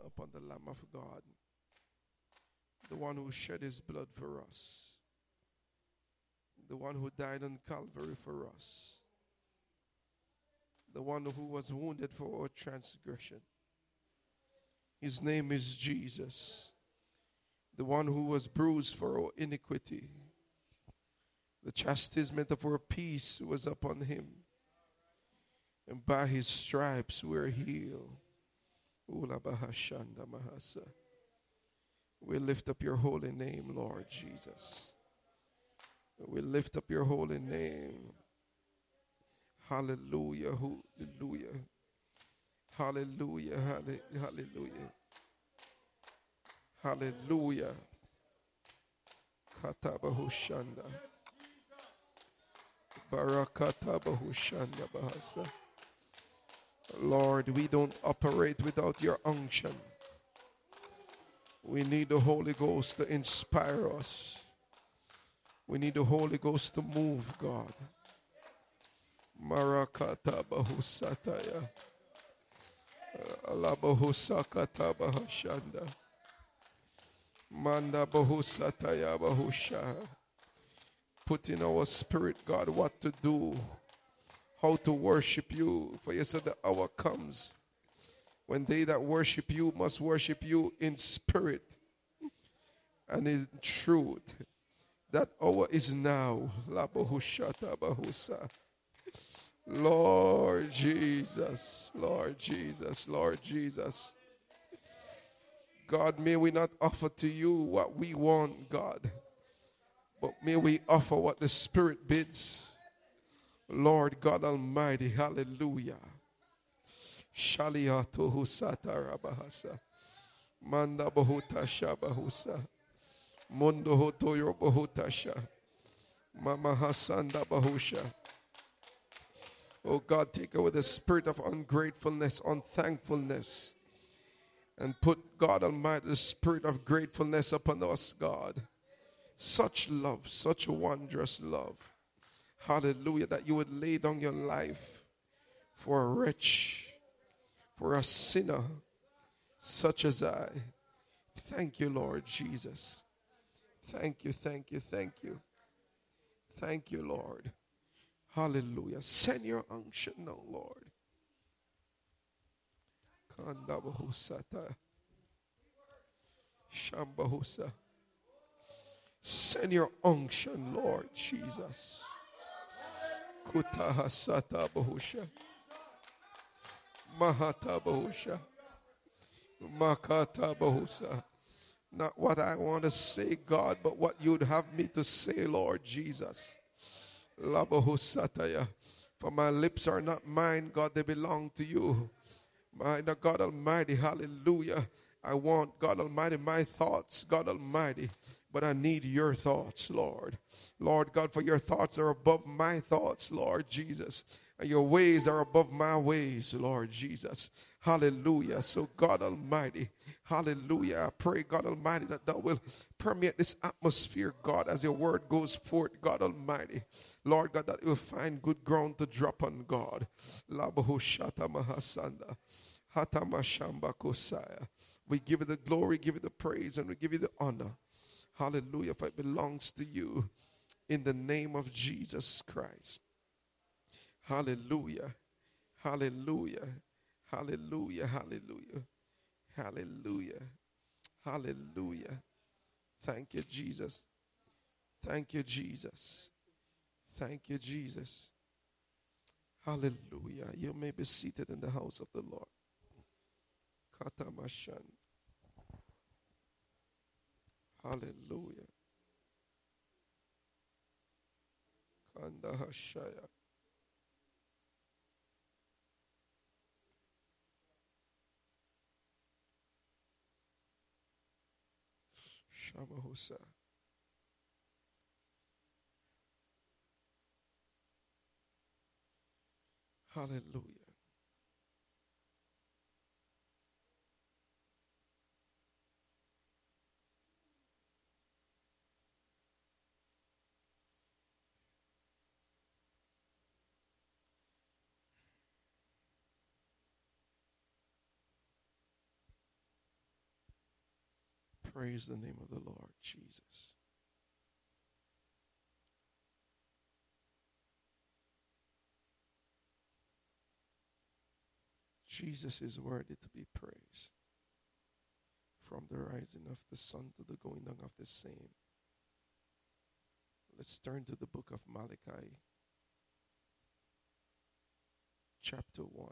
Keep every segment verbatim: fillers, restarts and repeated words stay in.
upon the Lamb of God, the one who shed his blood for us, the one who died on Calvary for us, the one who was wounded for our transgression. His name is Jesus, the one who was bruised for our iniquity. The chastisement of our peace was upon him, and by his stripes we are healed. We lift up your holy name, Lord Jesus. We lift up your holy name. Hallelujah, hallelujah, hallelujah, hallelujah, hallelujah. Katabahushanda. Barakatabahushanda bahasa. Lord, we don't operate without your unction. We need the Holy Ghost to inspire us. We need the Holy Ghost to move, God. Marakata bahusataya. Alabahusakata bahashanda. Manda bahusataya bahusha. Put in our spirit, God, what to do, how to worship you. For you said the hour comes when they that worship you must worship you in spirit and in truth. That hour is now. Lord Jesus, Lord Jesus, Lord Jesus. God, may we not offer to you what we want, God, but may we offer what the Spirit bids. Lord God Almighty, hallelujah. Shaliatu husata rabahasa. Manda bahuta shabahusa. Mundo hotoyo bahutasha. Mama hasanda bahusha. Oh God, take away the spirit of ungratefulness, unthankfulness, and put, God Almighty, the spirit of gratefulness upon us, God. Such love, such a wondrous love. Hallelujah, that you would lay down your life for a wretch, for a sinner such as I. Thank you, Lord Jesus. Thank you, thank you, thank you. Thank you, Lord. Hallelujah. Send your unction now, Lord. Kandabahusata. Shambahusa. Send your unction, Lord Jesus. Kutahasata bahusha. Mahata bahusha. Makata bahusa. Not what I want to say, God, but what you'd have me to say, Lord Jesus. Labahusataya. For my lips are not mine, God, they belong to you. My God Almighty, hallelujah. I want, God Almighty, my thoughts, God Almighty, but I need your thoughts, Lord. Lord God, for your thoughts are above my thoughts, Lord Jesus. And your ways are above my ways, Lord Jesus. Hallelujah. So God Almighty, hallelujah. I pray, God Almighty, that thou will permeate this atmosphere, God, as your word goes forth, God Almighty. Lord God, that it will find good ground to drop on, God. Labahushata mahasanda. Hatamashamba kosaya. We give you the glory, give you the praise, and we give you the honor. Hallelujah, for it belongs to you in the name of Jesus Christ. Hallelujah, hallelujah, hallelujah, hallelujah, hallelujah, hallelujah. Thank you, Jesus. Thank you, Jesus. Thank you, Jesus. Hallelujah. You may be seated in the house of the Lord. Katamashan. Hallelujah. Kandahashaya. Shamahusa. Hallelujah. Praise the name of the Lord Jesus. Jesus is worthy to be praised. From the rising of the sun to the going down of the same. Let's turn to the book of Malachi, chapter one.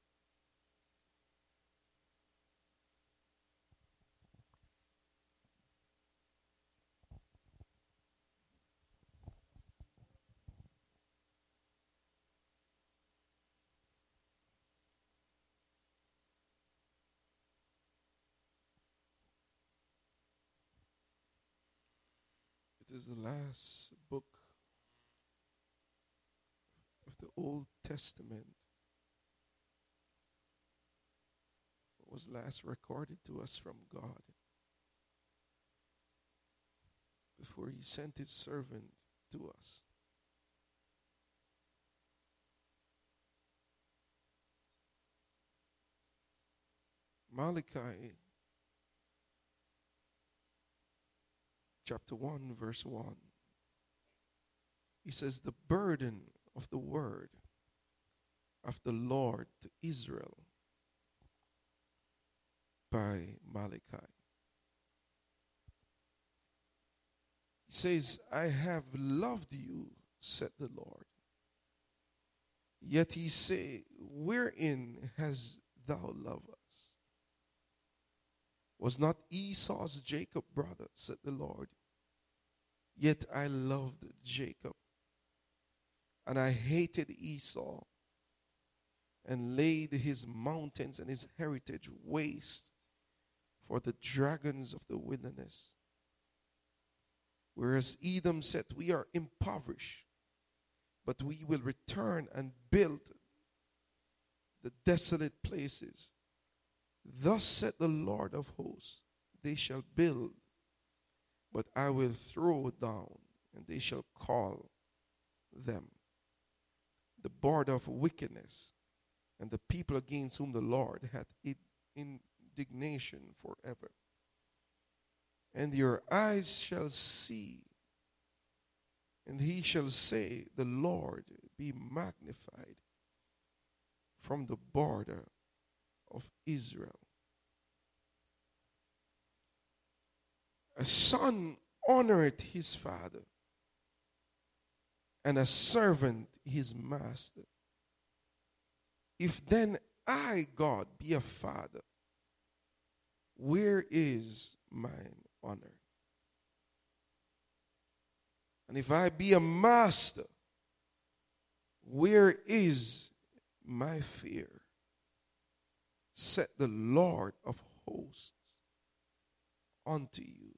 It is the last book of the Old Testament. What was last recorded to us from God before he sent his servant to us. Malachi chapter one, verse one. He says, the burden of the word of the Lord to Israel by Malachi. He says, I have loved you, said the Lord. Yet he say, wherein hast thou loved us? Was not Esau's Jacob brother, said the Lord. Yet I loved Jacob, and I hated Esau, and laid his mountains and his heritage waste for the dragons of the wilderness. Whereas Edom said, we are impoverished, but we will return and build the desolate places. Thus said the Lord of hosts, they shall build, but I will throw down, and they shall call them the border of wickedness, and the people against whom the Lord hath indignation forever. And your eyes shall see, and he shall say, the Lord be magnified from the border of Israel. A son honoreth his father, and a servant his master. If then I, God, be a father, where is mine honor? And if I be a master, where is my fear? Said the Lord of hosts unto you.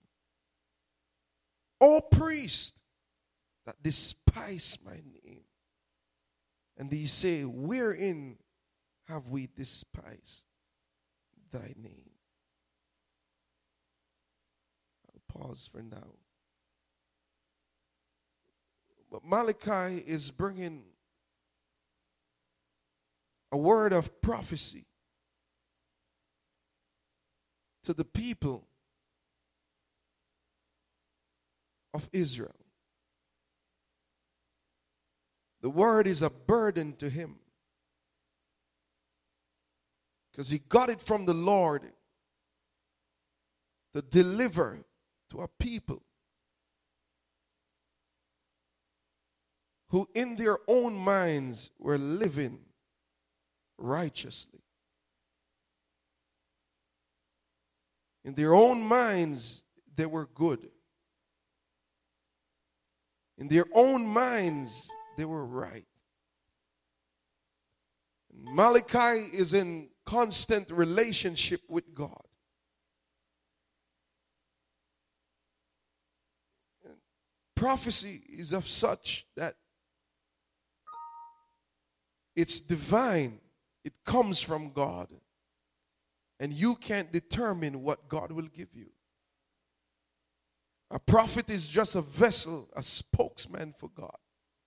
O priest that despise my name. And they say, wherein have we despised thy name? I'll pause for now. But Malachi is bringing a word of prophecy to the people of Israel. The word is a burden to him, because he got it from the Lord to deliver to a people who in their own minds were living righteously. In their own minds, they were good. In their own minds, they were right. Malachi is in constant relationship with God. And prophecy is of such that it's divine. It comes from God. And you can't determine what God will give you. A prophet is just a vessel, a spokesman for God.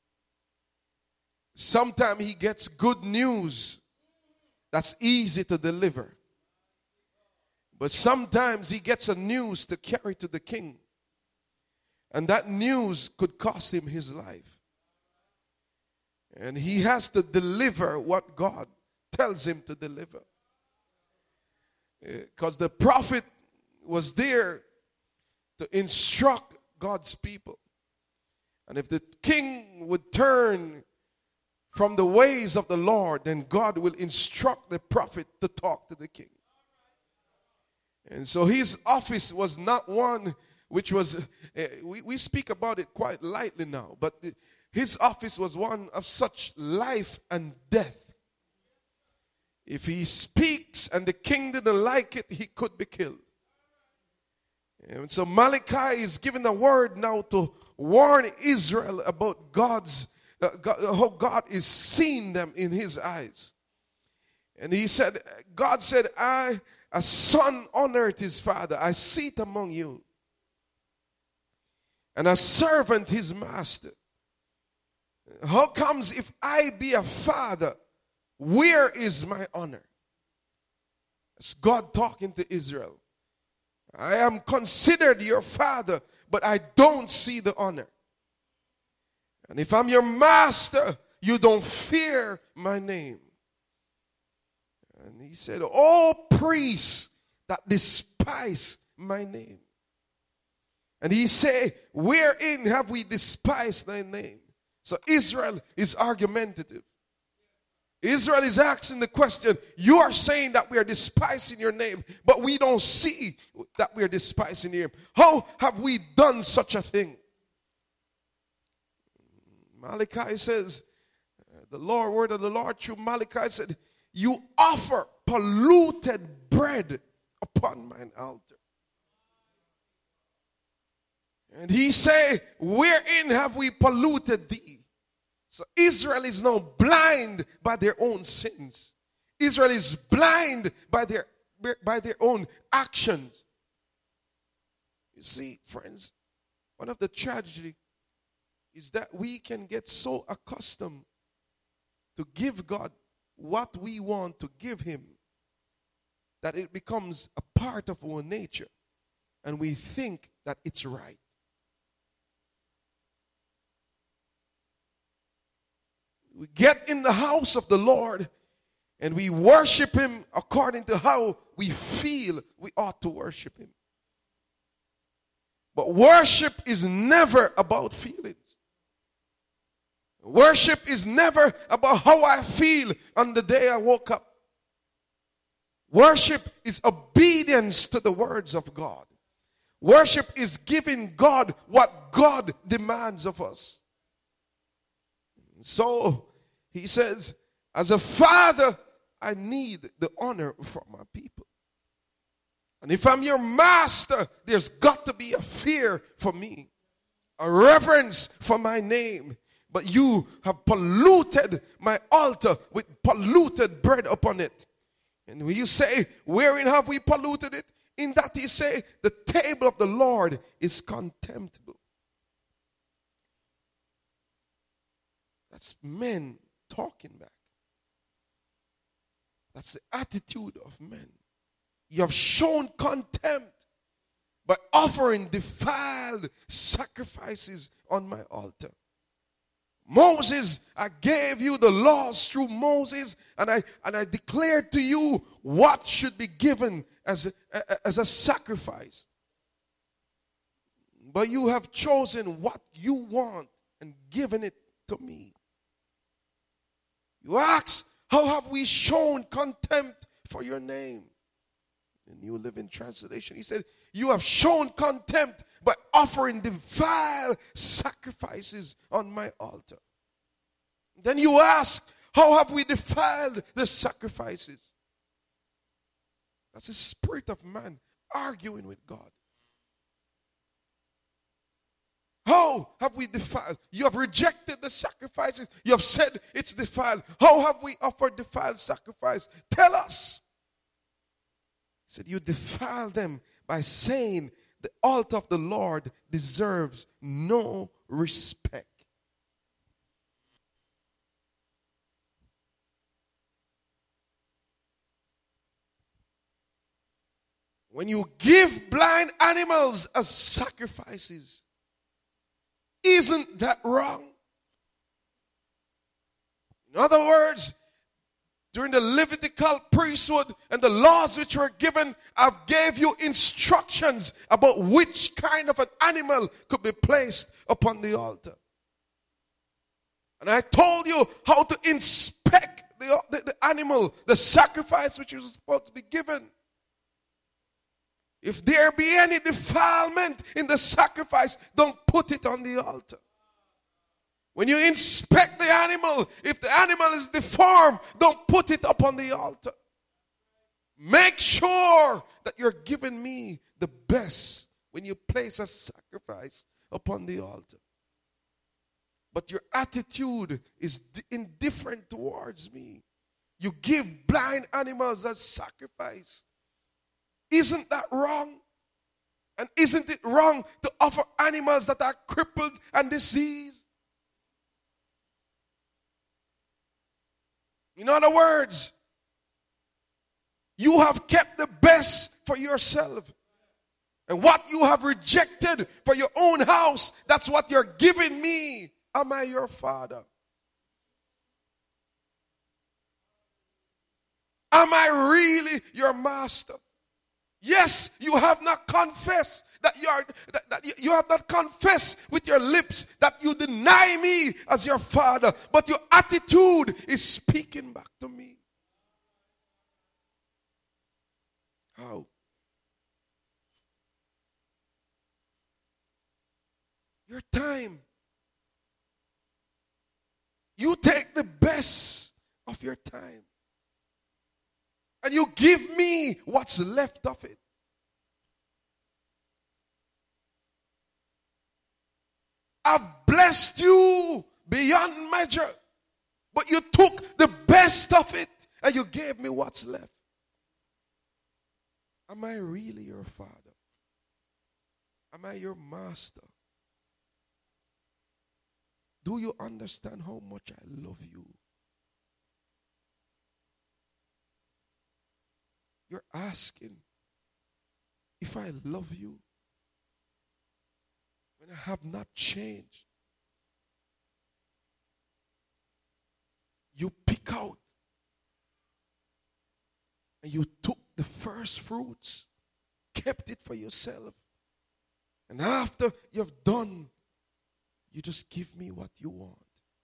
Sometimes he gets good news that's easy to deliver. But sometimes he gets a news to carry to the king. And that news could cost him his life. And he has to deliver what God tells him to deliver. Because the prophet was there to instruct God's people. And if the king would turn from the ways of the Lord, then God will instruct the prophet to talk to the king. And so his office was not one which was, uh, we, we speak about it quite lightly now, but the, his office was one of such life and death. If he speaks and the king didn't like it, he could be killed. And so Malachi is giving a word now to warn Israel about God's, uh, God, how God is seeing them in his eyes. And he said, God said, I, a son honored his father. I sit among you. And a servant his master. How comes if I be a father, where is my honor? It's God talking to Israel. I am considered your father, but I don't see the honor. And if I'm your master, you don't fear my name. And he said, all priests that despise my name. And he said, wherein have we despised thy name? So Israel is argumentative. Israel is asking the question, you are saying that we are despising your name, but we don't see that we are despising him. How have we done such a thing? Malachi says, the Lord, word of the Lord through Malachi said, you offer polluted bread upon mine altar. And he say, wherein have we polluted thee? So Israel is now blind by their own sins. Israel is blind by their, by their own actions. You see, friends, one of the tragedy is that we can get so accustomed to give God what we want to give him that it becomes a part of our nature and we think that it's right. We get in the house of the Lord and we worship him according to how we feel we ought to worship him. But worship is never about feelings. Worship is never about how I feel on the day I woke up. Worship is obedience to the words of God. Worship is giving God what God demands of us. So he says, as a father, I need the honor from my people. And if I'm your master, there's got to be a fear for me, a reverence for my name. But you have polluted my altar with polluted bread upon it. And when you say, wherein have we polluted it? In that he say, the table of the Lord is contemptible. That's men talking back. That's the attitude of men. You have shown contempt by offering defiled sacrifices on my altar. Moses, I gave you the laws through Moses, and I and I declared to you what should be given as a, as a sacrifice. But you have chosen what you want and given it to me. You ask, how have we shown contempt for your name? The New Living Translation, he said, you have shown contempt by offering defiled sacrifices on my altar. Then you ask, how have we defiled the sacrifices? That's the spirit of man arguing with God. How have we defiled? You have rejected the sacrifices. You have said it's defiled. How have we offered defiled sacrifice? Tell us. He said, you defile them by saying the altar of the Lord deserves no respect. When you give blind animals as sacrifices, isn't that wrong? In other words, during the Levitical priesthood and the laws which were given, I gave you instructions about which kind of an animal could be placed upon the altar. And I told you how to inspect the, the, the animal, the sacrifice which was supposed to be given. If there be any defilement in the sacrifice, don't put it on the altar. When you inspect the animal, if the animal is deformed, don't put it up on the altar. Make sure that you're giving me the best when you place a sacrifice upon the altar. But your attitude is indifferent towards me. You give blind animals as sacrifice. Isn't that wrong? And isn't it wrong to offer animals that are crippled and diseased? In other words, you have kept the best for yourself. And what you have rejected for your own house, that's what you're giving me. Am I your father? Am I really your master? Yes, you have not confessed that you are that, that you have not confessed with your lips that you deny me as your father, but your attitude is speaking back to me. How? Your time. You take the best of your time. And you give me what's left of it. I've blessed you beyond measure. But you took the best of it and you gave me what's left. Am I really your father? Am I your master? Do you understand how much I love you? You're asking if I love you when I have not changed. You pick out and you took the first fruits, kept it for yourself. And after you've done, you just give me what you want.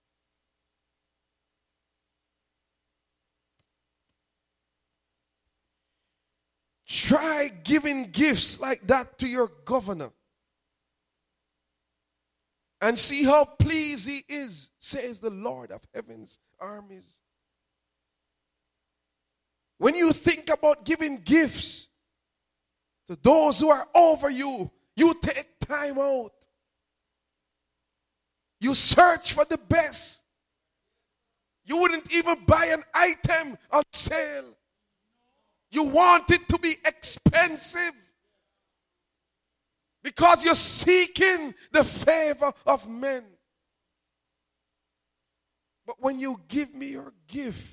Try giving gifts like that to your governor and see how pleased he is, says the Lord of heaven's armies. When you think about giving gifts to those who are over you, you take time out. You search for the best. You wouldn't even buy an item on sale. You want it to be expensive because you're seeking the favor of men. But when you give me your gift,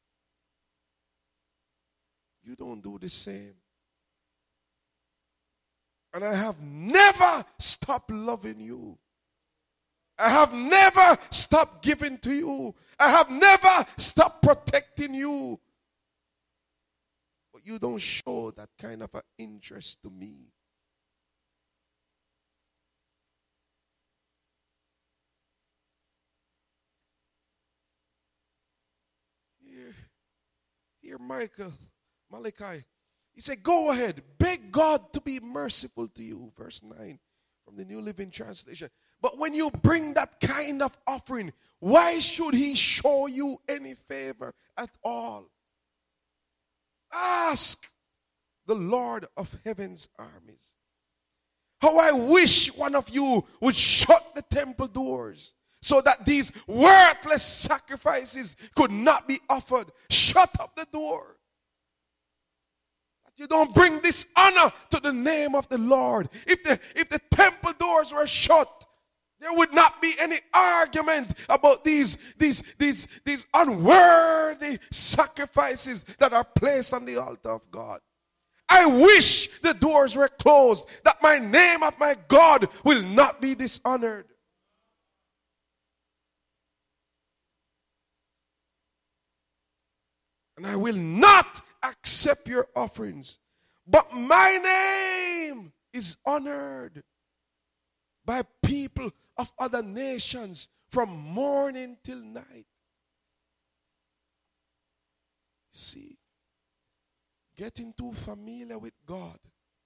you don't do the same. And I have never stopped loving you. I have never stopped giving to you. I have never stopped protecting you. But you don't show that kind of an interest to me. Here, here Michael, Malachi, he said, go ahead, beg God to be merciful to you. Verse nine from the New Living Translation. But when you bring that kind of offering, why should he show you any favor at all? Ask the Lord of heaven's armies. How I wish one of you would shut the temple doors so that these worthless sacrifices could not be offered. Shut up the door. That you don't bring dishonor to the name of the Lord. If the, if the temple doors were shut, there would not be any argument about these, these, these, these unworthy sacrifices that are placed on the altar of God. I wish the doors were closed, that my name of my God will not be dishonored. And I will not accept your offerings. But my name is honored by people of other nations from morning till night. See, getting too familiar with God,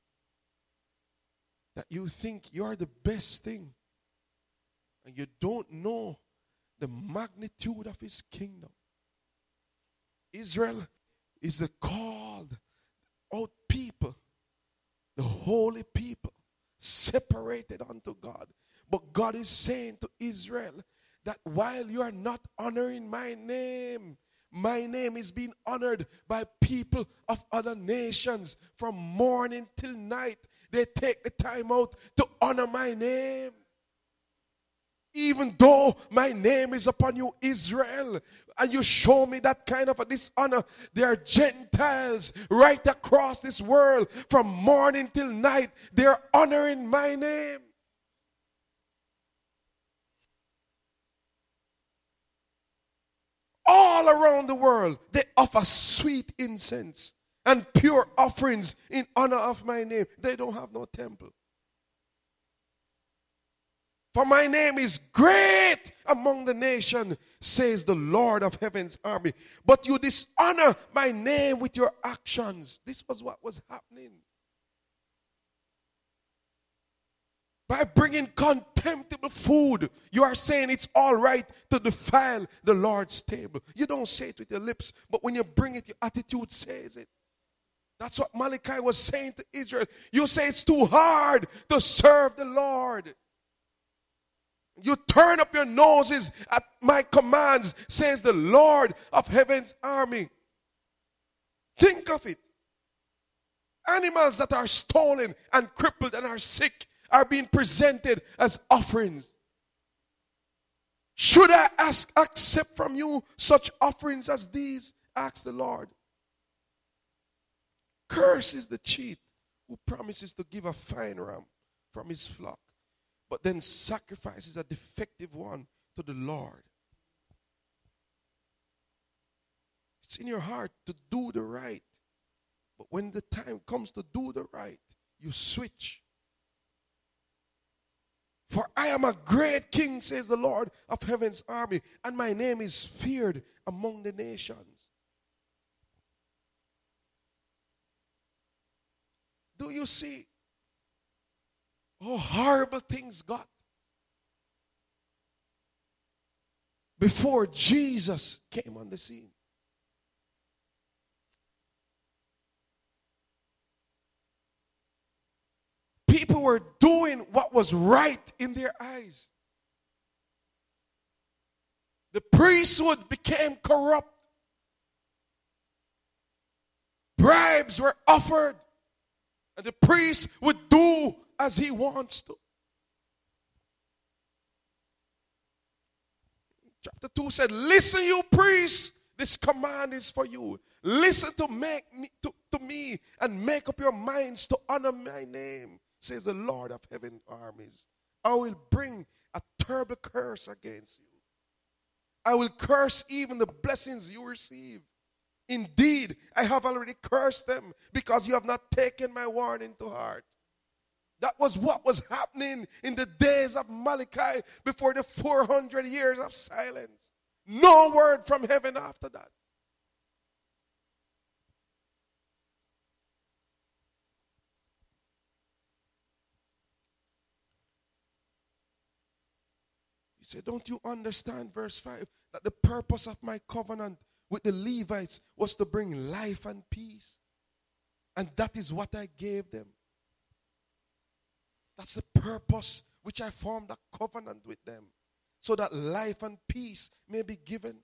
that you think you're the best thing, and you don't know the magnitude of his kingdom. Israel is the called out people, the holy people, separated unto God. But God is saying to Israel that while you are not honoring my name, my name is being honored by people of other nations from morning till night. They take the time out to honor my name. Even though my name is upon you, Israel, and you show me that kind of a dishonor, there are Gentiles right across this world from morning till night. They're honoring my name. All around the world, they offer sweet incense and pure offerings in honor of my name. They don't have no temple. For my name is great among the nations, says the Lord of heaven's army. But you dishonor my name with your actions. This was what was happening. By bringing contemptible food, you are saying it's all right to defile the Lord's table. You don't say it with your lips, but when you bring it, your attitude says it. That's what Malachi was saying to Israel. You say it's too hard to serve the Lord. You turn up your noses at my commands, says the Lord of heaven's army. Think of it. Animals that are stolen and crippled and are sick are being presented as offerings. Should I ask, accept from you such offerings as these? Asked the Lord. Cursed is the cheat who promises to give a fine ram from his flock, but then sacrifices a defective one to the Lord. It's in your heart to do the right. But when the time comes to do the right, you switch. For I am a great king, says the Lord of heaven's army, and my name is feared among the nations. Do you see how horrible things got before Jesus came on the scene? People were doing what was right in their eyes. The priesthood became corrupt. Bribes were offered, and the priest would do as he wants to. Chapter two said, listen, you priests, this command is for you. Listen to, make me, to, to me and make up your minds to honor my name, says the Lord of heaven armies. I will bring a terrible curse against you. I will curse even the blessings you receive. Indeed, I have already cursed them because you have not taken my warning to heart. That was what was happening in the days of Malachi before the four hundred years of silence. No word from heaven after that. He said, don't you understand, verse five, that the purpose of my covenant with the Levites was to bring life and peace? And that is what I gave them. That's the purpose which I formed a covenant with them, so that life and peace may be given.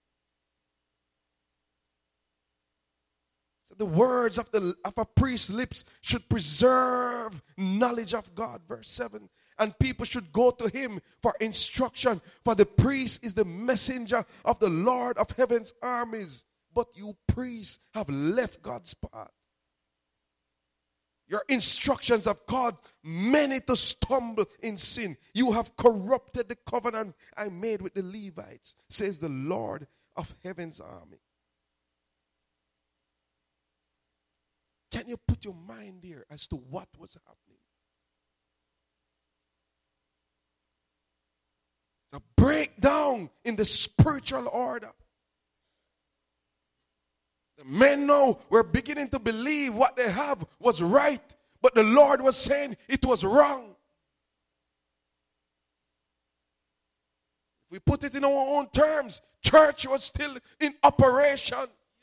So the words of, the, of a priest's lips should preserve knowledge of God, verse seven. And people should go to him for instruction, for the priest is the messenger of the Lord of heaven's armies. But you priests have left God's path. Your instructions have caused many to stumble in sin. You have corrupted the covenant I made with the Levites, says the Lord of heaven's army. Can you put your mind there as to what was happening? It's a breakdown in the spiritual order. The men now were beginning to believe what they have was right, but the Lord was saying it was wrong. If we put it in our own terms, church was still in operation.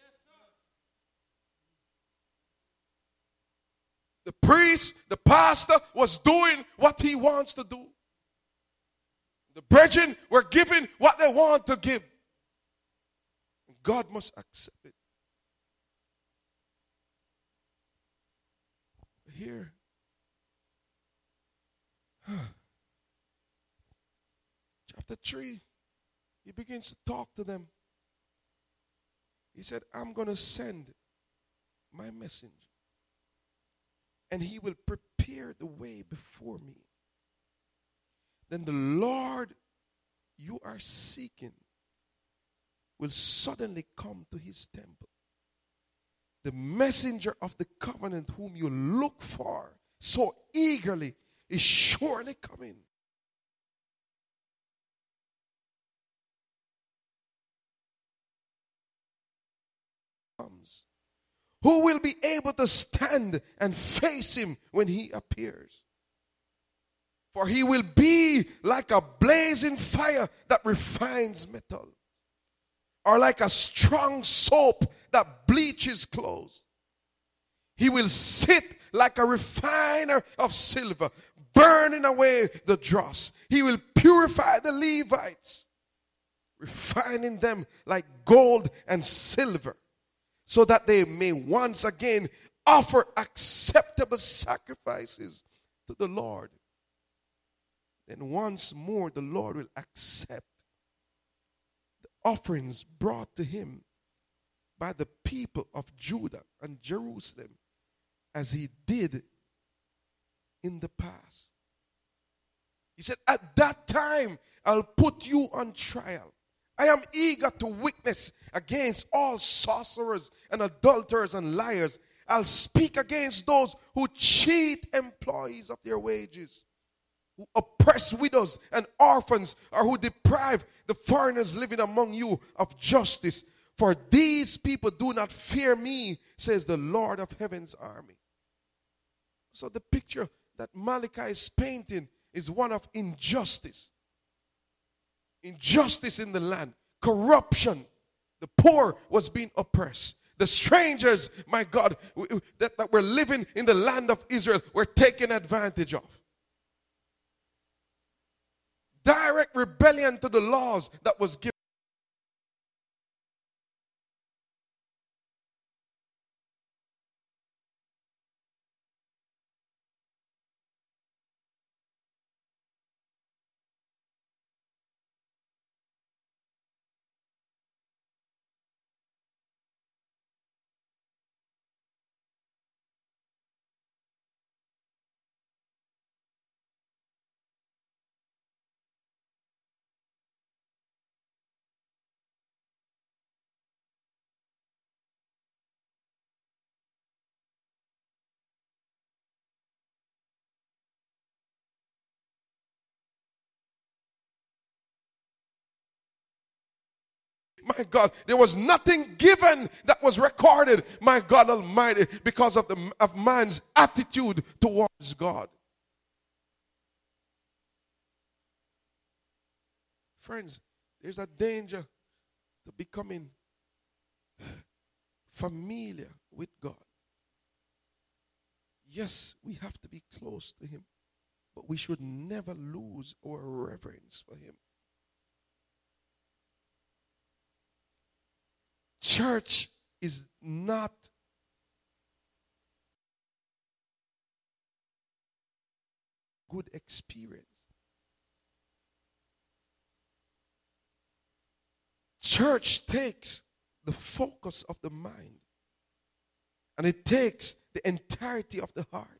The priest, the pastor was doing what he wants to do. The brethren were giving what they want to give. God must accept it. Here, chapter three, he begins to talk to them. He said, I'm going to send my messenger, and he will prepare the way before me. Then the Lord you are seeking will suddenly come to his temple. The messenger of the covenant whom you look for so eagerly is surely coming. Comes. Who will be able to stand and face him when he appears? For he will be like a blazing fire that refines metal, or like a strong soap that bleaches clothes. He will sit like a refiner of silver, burning away the dross. He will purify the Levites, refining them like gold and silver, so that they may once again offer acceptable sacrifices to the Lord. Then once more the Lord will accept offerings brought to him by the people of Judah and Jerusalem, as he did in the past. He said, at that time I'll put you on trial. I am eager to witness against all sorcerers and adulterers and liars. I'll speak against those who cheat employees of their wages, who oppress widows and orphans, or who deprive the foreigners living among you of justice. For these people do not fear me, says the Lord of heaven's army. So the picture that Malachi is painting is one of injustice. Injustice in the land. Corruption. The poor was being oppressed. The strangers, my God, that, that were living in the land of Israel were taken advantage of. Direct rebellion to the laws that was given. My God, there was nothing given that was recorded, my God Almighty, because of, the, of man's attitude towards God. Friends, there's a danger to becoming familiar with God. Yes, we have to be close to him, but we should never lose our reverence for him. Church is not good experience. Church takes the focus of the mind And it takes the entirety of the heart.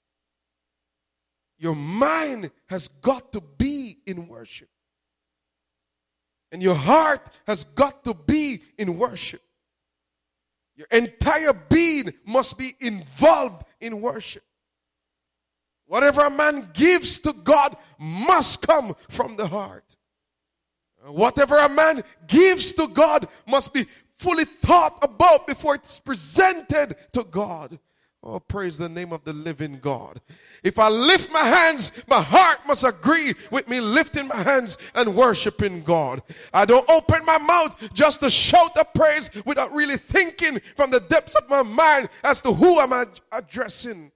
Your mind has got to be in worship. And your heart has got to be in worship. Your entire being must be involved in worship. Whatever a man gives to God must come from the heart. Whatever a man gives to God must be fully thought about before it's presented to God. Oh, praise the name of the living God. If I lift my hands, my heart must agree with me lifting my hands and worshiping God. I don't open my mouth just to shout a praise without really thinking from the depths of my mind as to who am I addressing.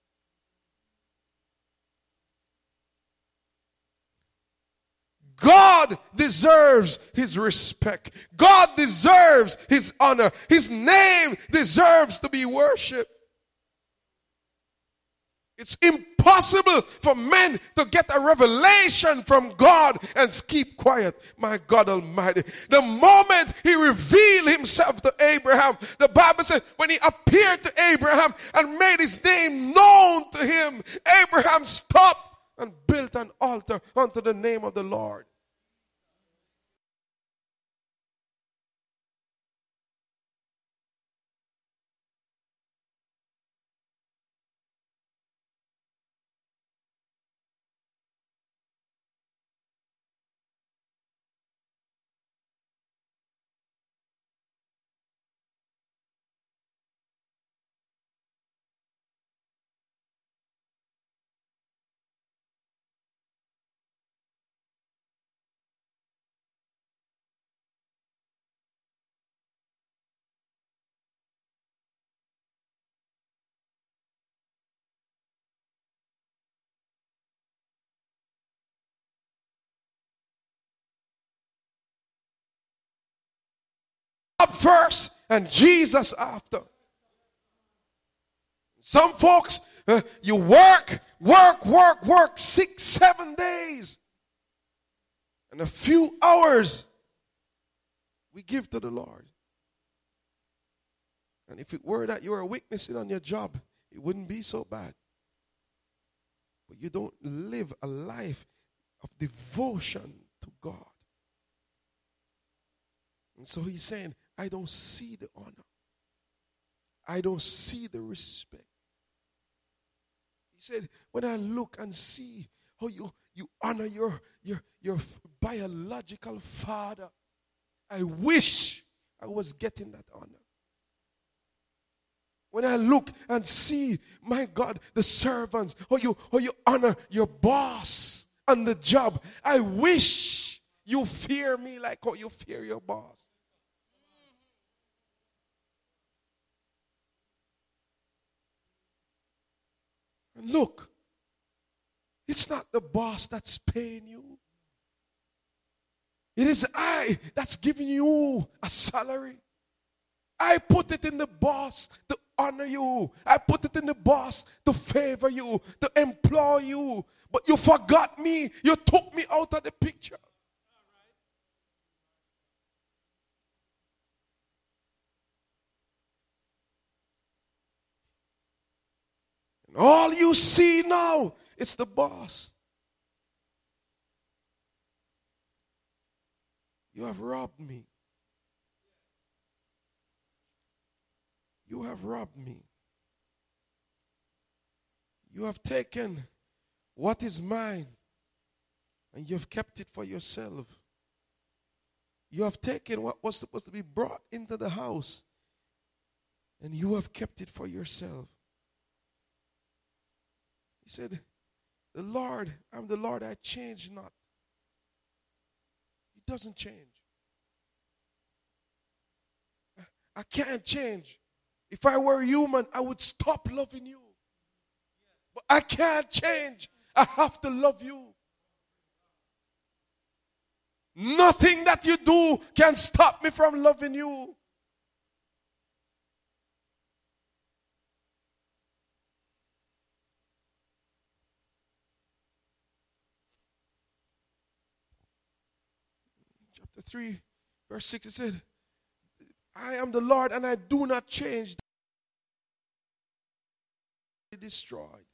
God deserves his respect. God deserves his honor. His name deserves to be worshipped. It's impossible for men to get a revelation from God and keep quiet. My God Almighty. The moment he revealed himself to Abraham, the Bible says when he appeared to Abraham and made his name known to him, Abraham stopped and built an altar unto the name of the Lord. Up first and Jesus after. Some folks, uh, you work, work, work, work six, seven days. And a few hours we give to the Lord. And if it were that you were witnessing on your job, it wouldn't be so bad. But you don't live a life of devotion to God. And so he's saying, I don't see the honor. I don't see the respect. He said, when I look and see how you, you honor your, your, your biological father, I wish I was getting that honor. When I look and see, my God, the servants, how you, how you honor your boss on the job, I wish you fear me like how you fear your boss. And look, it's not the boss that's paying you. It is I that's giving you a salary. I put it in the boss to honor you. I put it in the boss to favor you, to employ you. But you forgot me. You took me out of the picture. And all you see now is the boss. You have robbed me. You have robbed me. You have taken what is mine and you have kept it for yourself. You have taken what was supposed to be brought into the house and you have kept it for yourself. He said, the Lord, I'm the Lord, I change not. He doesn't change. I can't change. If I were human, I would stop loving you. But I can't change. I have to love you. Nothing that you do can stop me from loving you. Chapter three, verse six, it said, I am the Lord and I do not change. destroyed.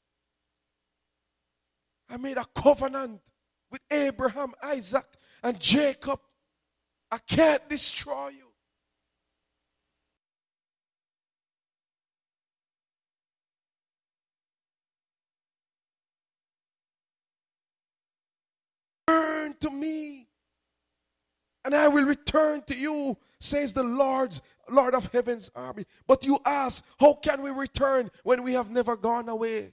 I made a covenant with Abraham, Isaac, and Jacob. I can't destroy you. Turn to me, and I will return to you, says the Lord, Lord of heaven's army. But you ask, how can we return when we have never gone away?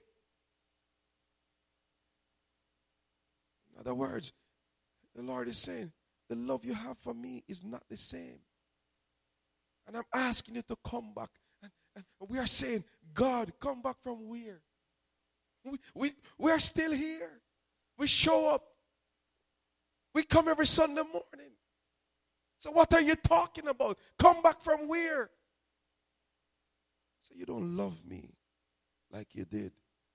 In other words, the Lord is saying, the love you have for me is not the same. And I'm asking you to come back. And, and we are saying, God, come back from where? We, we, we are still here. We show up. We come every Sunday morning. So what are you talking about? Come back from where? So you don't love me like you did.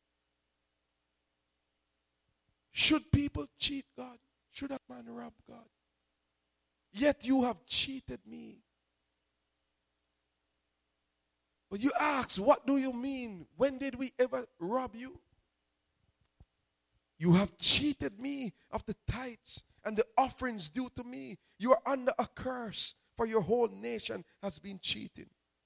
Should people cheat God? Should a man rob God? Yet you have cheated me. But you ask, what do you mean? When did we ever rob you? You have cheated me of the tithes and the offerings due to me. You are under a curse, for your whole nation has been cheating.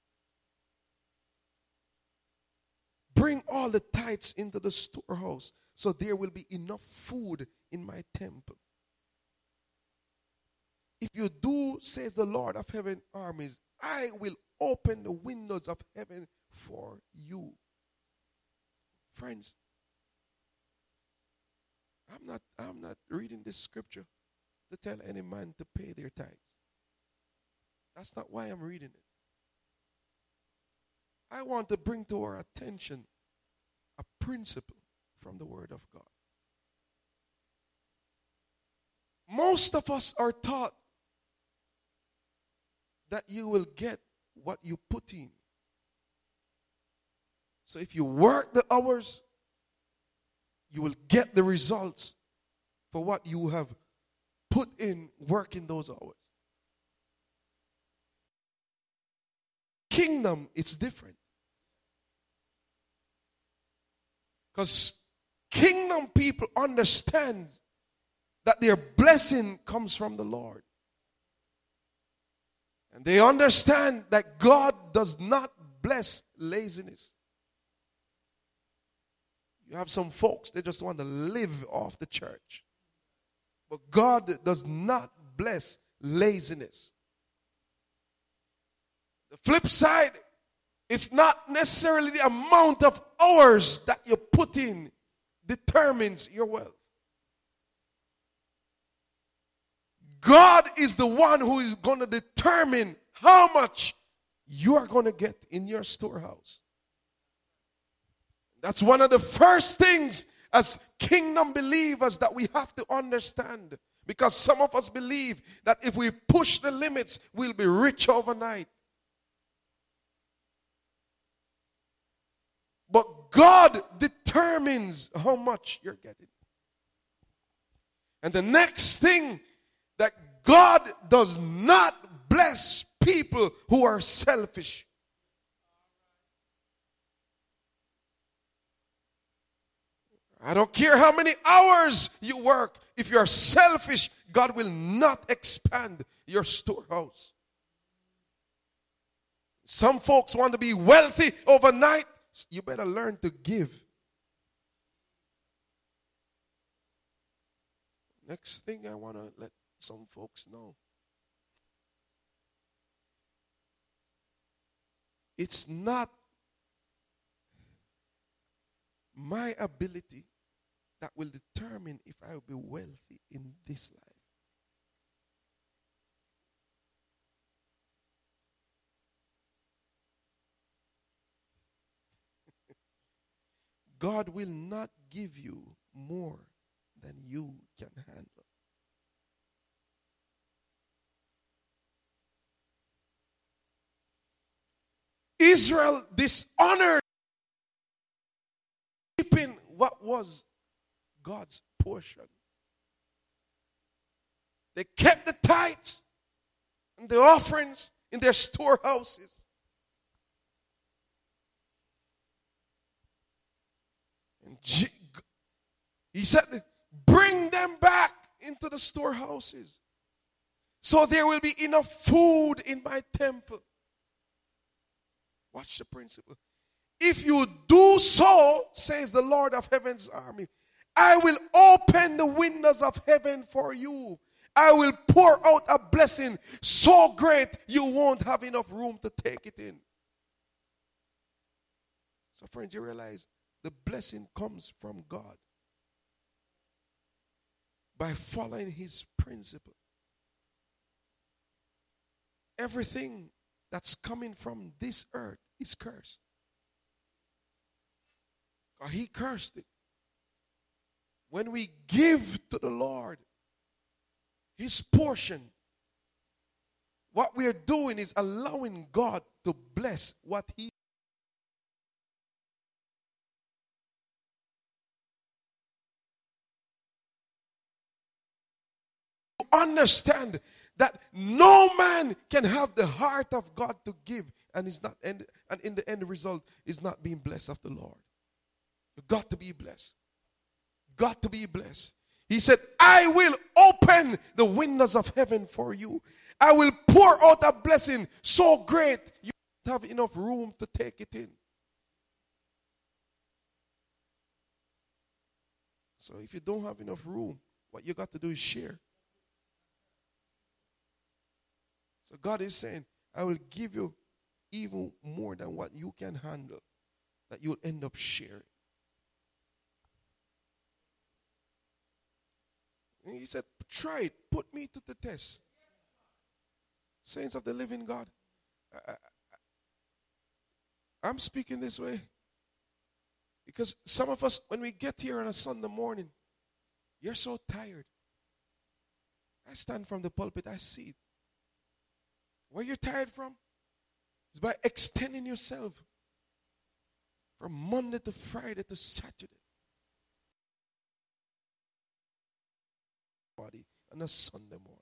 Bring all the tithes into the storehouse, so there will be enough food in my temple. If you do, says the Lord of heaven armies, I will open the windows of heaven for you. Friends, I'm not, I'm not reading this scripture to tell any man to pay their tithes. That's not why I'm reading it. I want to bring to our attention a principle from the Word of God. Most of us are taught that you will get what you put in. So if you work the hours, you will get the results for what you have put in working those hours. Kingdom, it's different. Because kingdom people understand that their blessing comes from the Lord. And they understand that God does not bless laziness. You have some folks, they just want to live off the church. But God does not bless laziness. The flip side, it's not necessarily the amount of hours that you put in determines your wealth. God is the one who is going to determine how much you are going to get in your storehouse. That's one of the first things as kingdom believers that we have to understand. Because some of us believe that if we push the limits, we'll be rich overnight. But God determines how much you're getting. And the next thing, that God does not bless people who are selfish. I don't care how many hours you work. If you are selfish, God will not expand your storehouse. Some folks want to be wealthy overnight. You better learn to give. Next thing I want to let some folks know. It's not my ability that will determine if I will be wealthy in this life. God will not give you more than you can handle. Israel dishonored keeping what was God's portion. They kept the tithes and the offerings in their storehouses. He said, bring them back into the storehouses, so there will be enough food in my temple. Watch the principle. If you do so, says the Lord of heaven's army, I will open the windows of heaven for you. I will pour out a blessing so great you won't have enough room to take it in. So friends, you realize the blessing comes from God by following his principle. Everything that's coming from this earth is cursed. God, he cursed it. When we give to the Lord his portion, what we are doing is allowing God to bless what he understand that no man can have the heart of God to give and is not and, and in the end result is not being blessed of the Lord. You got to be blessed. Got to be blessed. He said, I will open the windows of heaven for you. I will pour out a blessing so great you don't have enough room to take it in. So if you don't have enough room, what you got to do is share. So God is saying, I will give you even more than what you can handle, that you'll end up sharing. And he said, try it. Put me to the test. Saints of the living God. I, I, I'm speaking this way because some of us, when we get here on a Sunday morning, you're so tired. I stand from the pulpit, I see it. Where you're tired from is by extending yourself from Monday to Friday to Saturday. Body on a Sunday morning.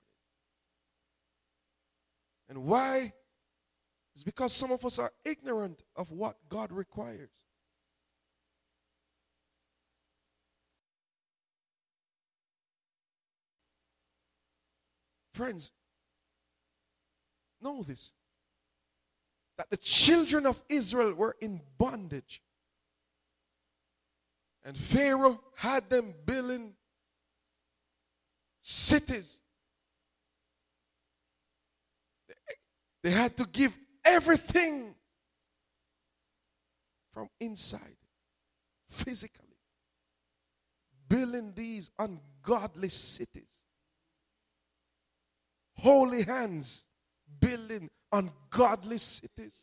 And why? It's because some of us are ignorant of what God requires. Friends, know this, that the children of Israel were in bondage. And Pharaoh had them building cities. They had to give everything from inside, physically, building these ungodly cities. Holy hands building ungodly cities.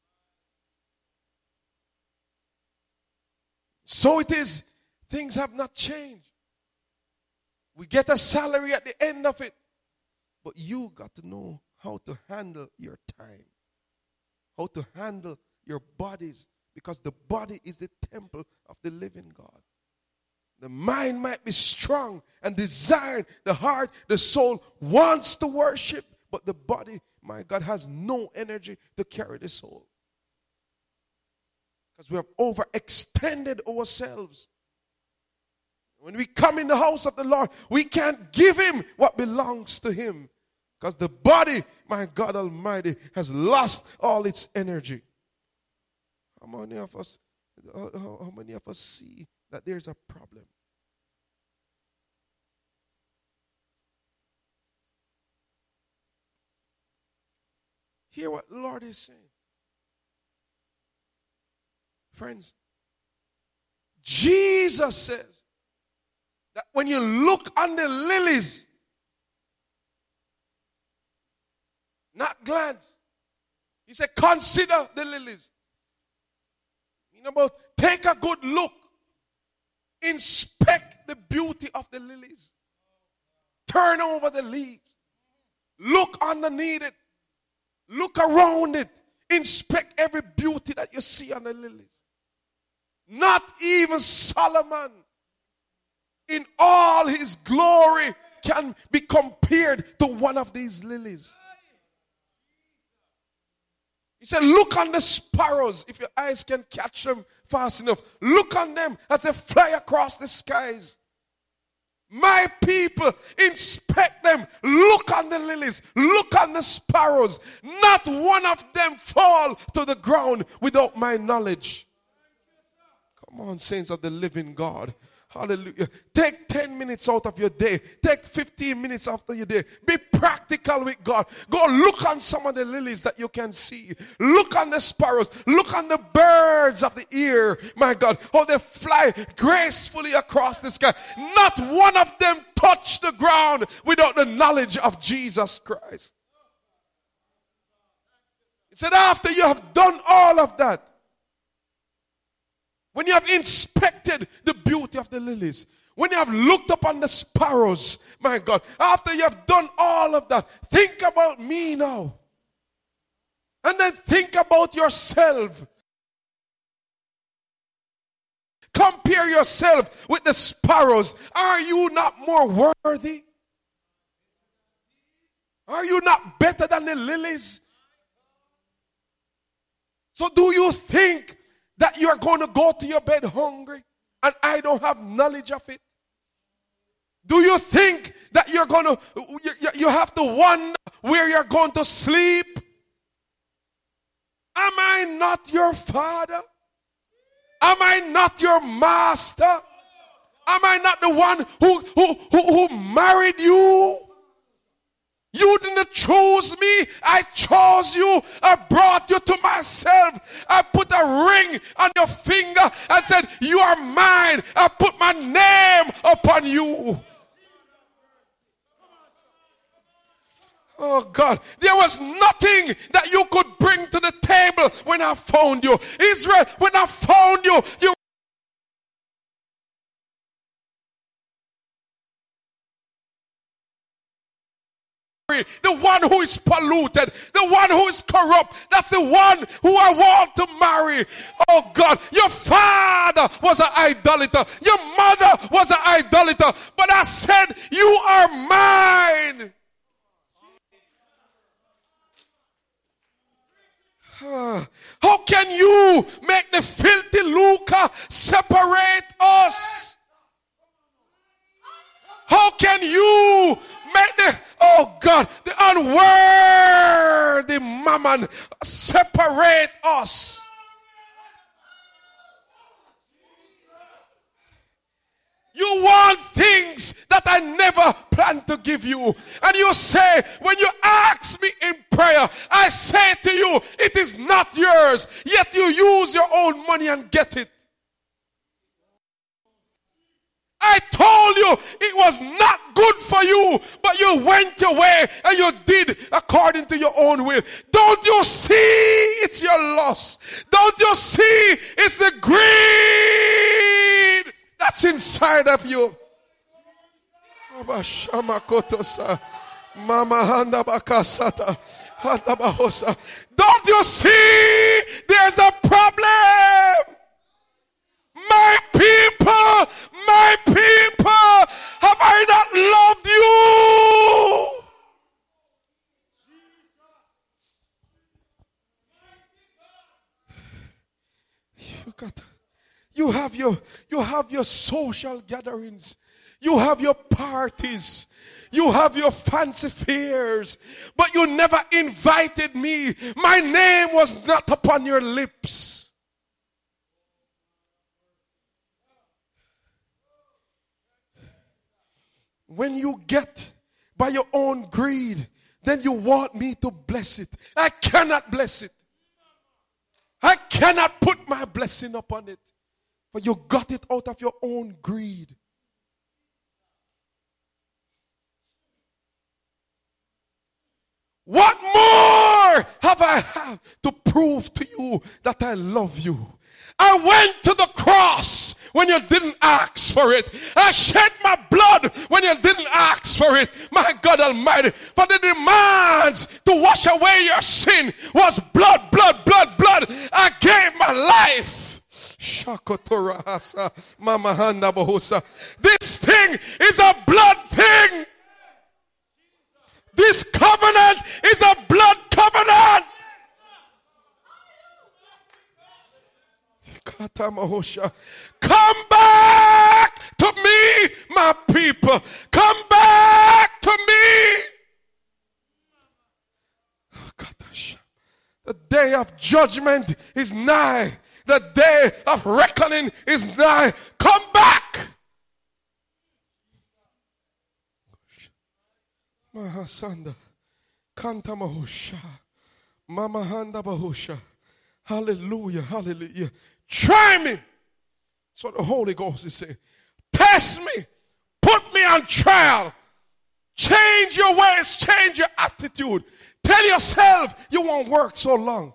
So it is, things have not changed. We get a salary at the end of it. But you got to know how to handle your time. How to handle your bodies. Because the body is the temple of the living God. The mind might be strong and desired. The heart, the soul wants to worship. But the body, my God, has no energy to carry the soul. Because we have overextended ourselves. When we come in the house of the Lord, we can't give him what belongs to him. Because the body, my God Almighty, has lost all its energy. How many of us, how, how many of us see that there's a problem? Hear what the Lord is saying. Friends, Jesus says that when you look on the lilies, not glance. He said, consider the lilies. You know about, take a good look. Inspect the beauty of the lilies. Turn over the leaves. Look underneath it. Look around it. Inspect every beauty that you see on the lilies. Not even Solomon, in all his glory, can be compared to one of these lilies. He said, look on the sparrows. If your eyes can catch them fast enough, look on them as they fly across the skies. My people, inspect them. Look on the lilies. Look on the sparrows. Not one of them fall to the ground without my knowledge. Come on, saints of the living God. Hallelujah. Take ten minutes out of your day. Take fifteen minutes after your day. Be practical with God. Go look on some of the lilies that you can see. Look on the sparrows. Look on the birds of the air. My God, how they fly gracefully across the sky. Not one of them touch the ground without the knowledge of Jesus Christ. He said, after you have done all of that, when you have inspected the beauty of the lilies, when you have looked upon the sparrows, my God, after you have done all of that, think about me now. And then think about yourself. Compare yourself with the sparrows. Are you not more worthy? Are you not better than the lilies? So do you think that you are going to go to your bed hungry and I don't have knowledge of it? Do you think that you're going to, you, you have to wonder where you're going to sleep? Am I not your father? Am I not your master? Am I not the one who, who, who, who married you? You didn't choose me. I chose you. I brought you to myself. I put a ring on your finger and said, you are mine. I put my name upon you. Oh God, there was nothing that you could bring to the table when I found you. Israel, when I found you, you the one who is polluted, the one who is corrupt, that's the one who I want to marry. Oh God, your father was an idolater, your mother was an idolater, but I said, you are mine. How can you make the filthy lucre separate us? How can you make the, oh God, the unworthy mammon separate us? You want things that I never planned to give you. And you say, when you ask me in prayer, I say to you, it is not yours. Yet you use your own money and get it. I told you it was not good for you, but you went your way and you did according to your own will. Don't you see it's your loss? Don't you see it's the greed that's inside of you? Don't you see there's a problem? My people, my people, have I not loved you? You got, you have your, you have your social gatherings. You have your parties. You have your fancy fairs. But you never invited me. My name was not upon your lips. When you get by your own greed, then you want me to bless it. I cannot bless it. I cannot put my blessing upon it. But you got it out of your own greed. What more have I have to prove to you that I love you? I went to the cross when you didn't ask for it. I shed my blood when you didn't ask for it. My God Almighty, for the demands to wash away your sin was blood, blood, blood, blood. I gave my life. This thing is a blood thing. This covenant is a blood covenant. Come back to me, my people. Come back to me. The day of judgment is nigh. The day of reckoning is nigh. Come back. Mahasanda. Kanta Mahusha. Mama Handa Bahusha. Hallelujah. Hallelujah. Try me. So the Holy Ghost is saying, test me. Put me on trial. Change your ways. Change your attitude. Tell yourself you won't work so long.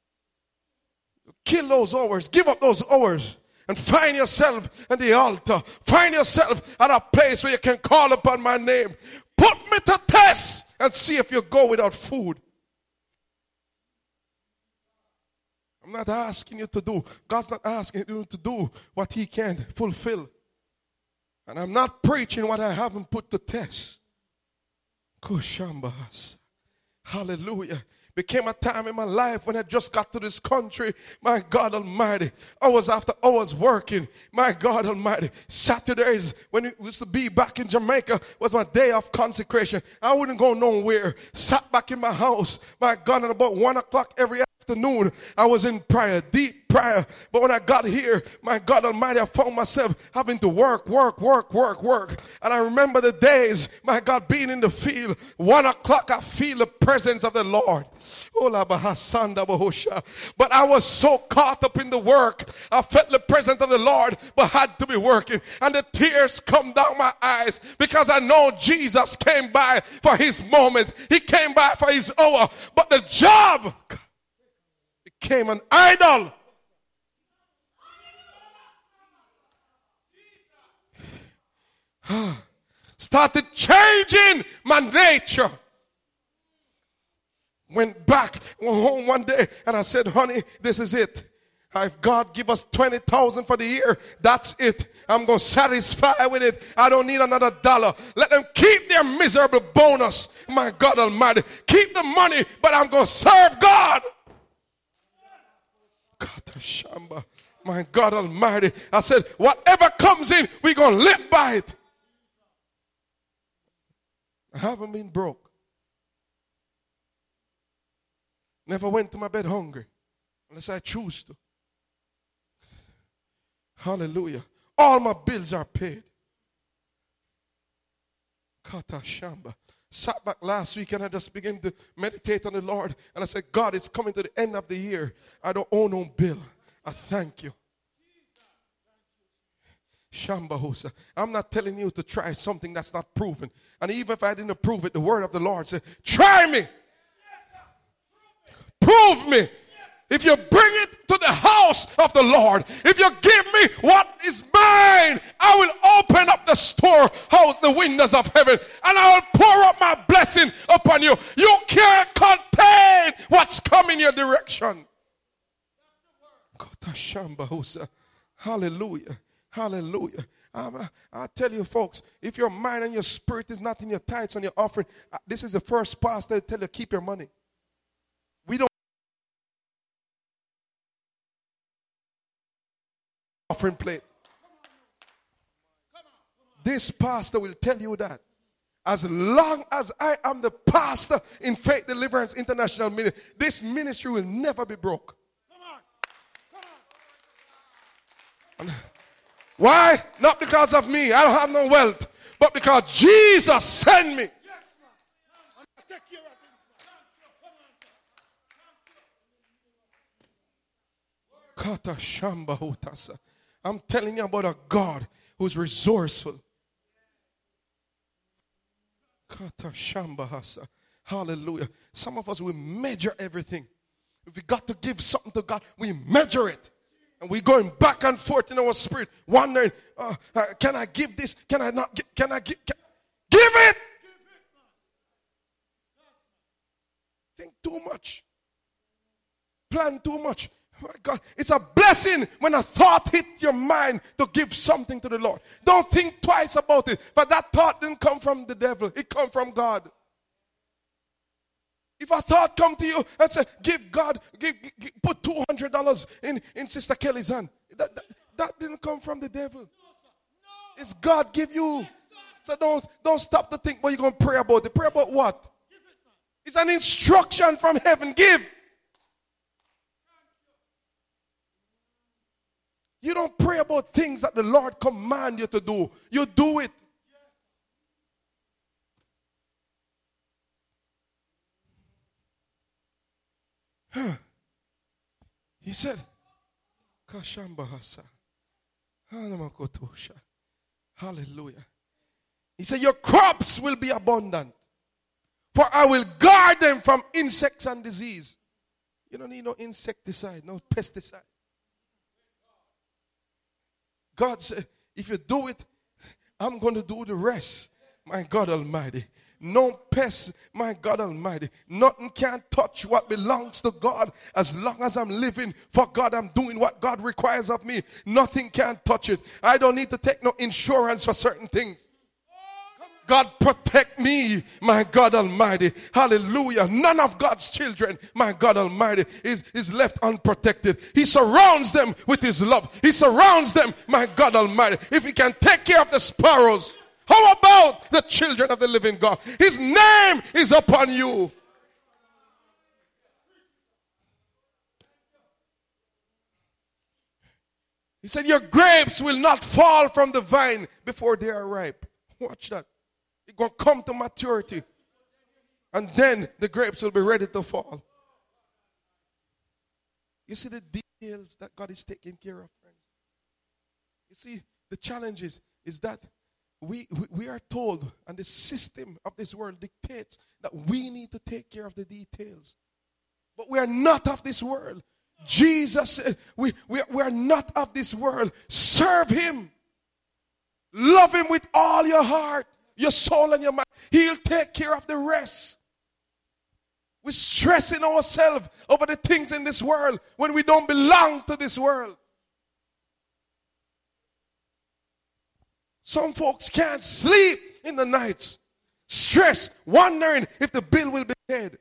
Kill those hours. Give up those hours. And find yourself at the altar. Find yourself at a place where you can call upon my name. Put me to test and see if you go without food. I'm not asking you to do. God's not asking you to do what he can't fulfill. And I'm not preaching what I haven't put to test. Kushambahas. Hallelujah. Became a time in my life when I just got to this country. My God Almighty. Hours after hours working. My God Almighty. Saturdays when it used to be back in Jamaica was my day of consecration. I wouldn't go nowhere. Sat back in my house. My God, at about one o'clock every afternoon, I was in prayer, deep prayer. But when I got here, my God Almighty, I found myself having to work, work, work, work, work. And I remember the days, my God, being in the field. One o'clock, I feel the presence of the Lord. But I was so caught up in the work. I felt the presence of the Lord, but had to be working. And the tears come down my eyes because I know Jesus came by for his moment. He came by for his hour. But the job became an idol. Started changing my nature. Went back, went home one day, and I said, honey, this is it. If God give us twenty thousand for the year, that's it. I'm going to satisfy with it. I don't need another dollar. Let them keep their miserable bonus. My God Almighty. Keep the money, but I'm going to serve God. My God Almighty. I said, whatever comes in, we're going to live by it. I haven't been broke. Never went to my bed hungry unless I choose to. Hallelujah. All my bills are paid. Kata Shamba. Sat back last week and I just began to meditate on the Lord. And I said, God, it's coming to the end of the year. I don't owe no bill. I thank you. Shamba Hosa. I'm not telling you to try something that's not proven. And even if I didn't prove it, the word of the Lord said, try me. Prove me. If you bring it to the house of the Lord, if you give me what is mine, I will open up the storehouse, the windows of heaven, and I will pour out my blessing upon you. You can't contain what's coming your direction. Hallelujah. Hallelujah. Um, I tell you, folks, if your mind and your spirit is not in your tithes and your offering, uh, this is the first pastor to tell you, keep your money. We don't offering plate. This pastor will tell you that. As long as I am the pastor in Faith Deliverance International Ministry, this ministry will never be broke. Come on. Come on. Why? Not because of me. I don't have no wealth. But because Jesus sent me. Kata Shamba Hutasa. I'm telling you about a God who's resourceful. Kata Shamba Hasa. Hallelujah. Some of us, we measure everything. If we got to give something to God, we measure it. And we're going back and forth in our spirit, wondering, uh, uh, can I give this? Can I not? Give, can I give? Can, give it! Think too much. Plan too much. Oh my God, it's a blessing when a thought hit your mind to give something to the Lord. Don't think twice about it. But that thought didn't come from the devil. It come from God. If a thought come to you and say, give God, give, give, put two hundred dollars in, in Sister Kelly's hand. That, that, that didn't come from the devil. It's God give you. So don't, don't stop to think what you're going to pray about it. Pray about what? It's an instruction from heaven. Give. You don't pray about things that the Lord command you to do. You do it. Huh. He said, Kashambahasa. Hallelujah. He said, your crops will be abundant, for I will guard them from insects and disease. You don't need no insecticide, no pesticide. God said, if you do it, I'm going to do the rest. My God Almighty. No pest, my God Almighty. Nothing can touch what belongs to God. As long as I'm living for God, I'm doing what God requires of me. Nothing can touch it. I don't need to take no insurance for certain things. God protect me, my God Almighty. Hallelujah. None of God's children, my God Almighty, is, is left unprotected. He surrounds them with his love. He surrounds them, my God Almighty. If he can take care of the sparrows, how about the children of the living God? His name is upon you. He said, your grapes will not fall from the vine before they are ripe. Watch that. It's going to come to maturity. And then the grapes will be ready to fall. You see the details that God is taking care of, friends. You see, the challenge is, is that we, we, we are told, and the system of this world dictates that we need to take care of the details. But we are not of this world. Jesus said, we, we, we are not of this world. Serve him. Love him with all your heart, your soul, and your mind. He'll take care of the rest. We're stressing ourselves over the things in this world when we don't belong to this world. Some folks can't sleep in the nights, stressed, wondering if the bill will be paid.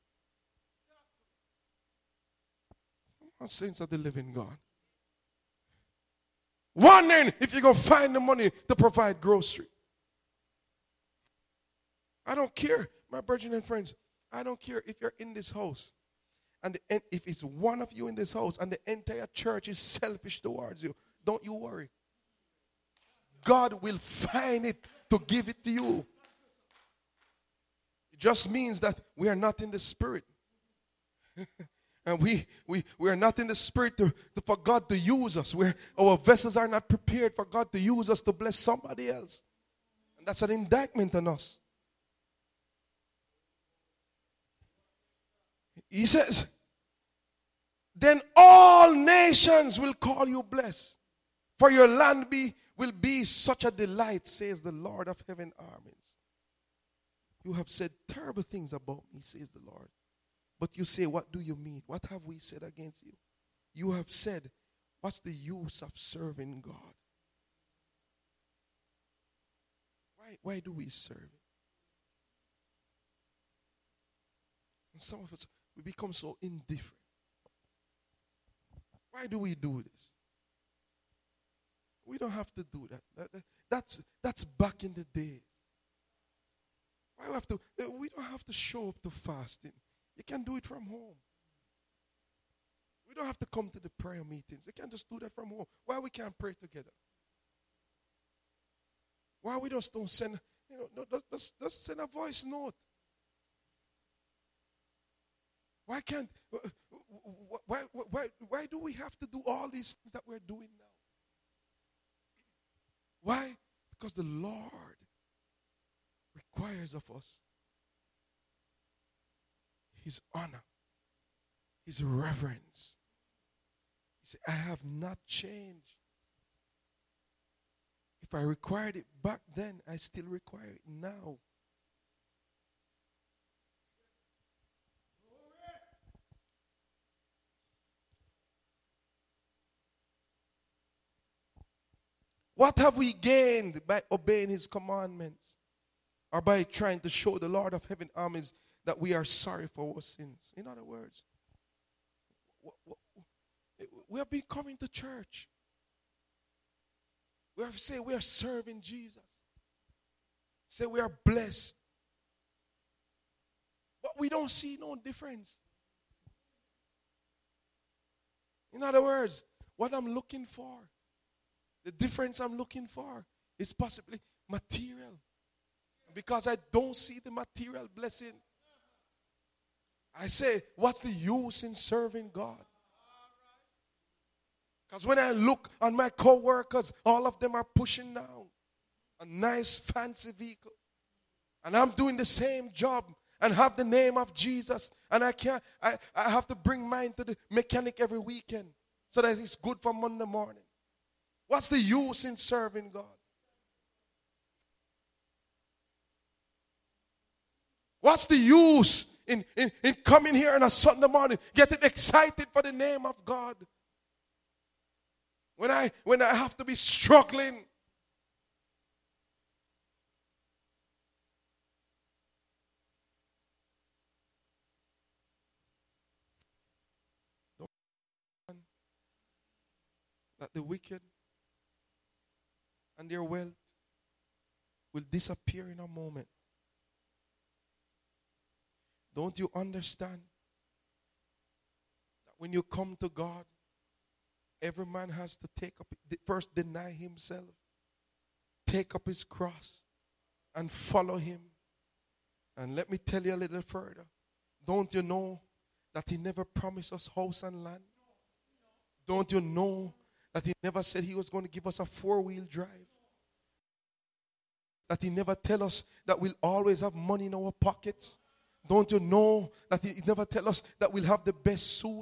Come on, saints of the living God. Wondering if you're going to find the money to provide grocery. I don't care, my brethren and friends. I don't care if you're in this house and the, if it's one of you in this house and the entire church is selfish towards you. Don't you worry. God will find it to give it to you. It just means that we are not in the spirit. And we, we, we are not in the spirit to, to, for God to use us. We're, our vessels are not prepared for God to use us to bless somebody else. And that's an indictment on us. He says, then all nations will call you blessed, for your land be, will be such a delight, says the Lord of heaven armies. You have said terrible things about me, says the Lord. But you say, what do you mean? What have we said against you? You have said, what's the use of serving God? Why, why do we serve him? And some of us, we become so indifferent. Why do we do this? We don't have to do that. that, that that's, that's back in the days. Why we have to? We don't have to show up to fasting. You can do it from home. We don't have to come to the prayer meetings. You can just do that from home. Why we can't pray together? Why we just don't send, you know, just, just send a voice note? Why can't, why, why, why do we have to do all these things that we're doing now? Why? Because the Lord requires of us his honor, his reverence. He said, I have not changed. If I required it back then, I still require it now. What have we gained by obeying his commandments? Or by trying to show the Lord of heaven armies that we are sorry for our sins? In other words, we have been coming to church. We have to say we are serving Jesus. Say we are blessed. But we don't see no difference. In other words, what I'm looking for, the difference I'm looking for is possibly material. Because I don't see the material blessing. I say, what's the use in serving God? Because when I look on my co-workers, all of them are pushing now a nice fancy vehicle. And I'm doing the same job and have the name of Jesus. And I can't, I, I have to bring mine to the mechanic every weekend so that it's good for Monday morning. What's the use in serving God? What's the use in, in, in coming here on a Sunday morning, getting excited for the name of God? When I, when I have to be struggling. That the wicked and their wealth will disappear in a moment. Don't you understand that when you come to God, every man has to take up, first deny himself, take up his cross, and follow him. And let me tell you a little further. Don't you know that he never promised us house and land? Don't you know that he never said he was going to give us a four-wheel drive? That he never tell us that we'll always have money in our pockets? Don't you know that he never tell us that we'll have the best suit?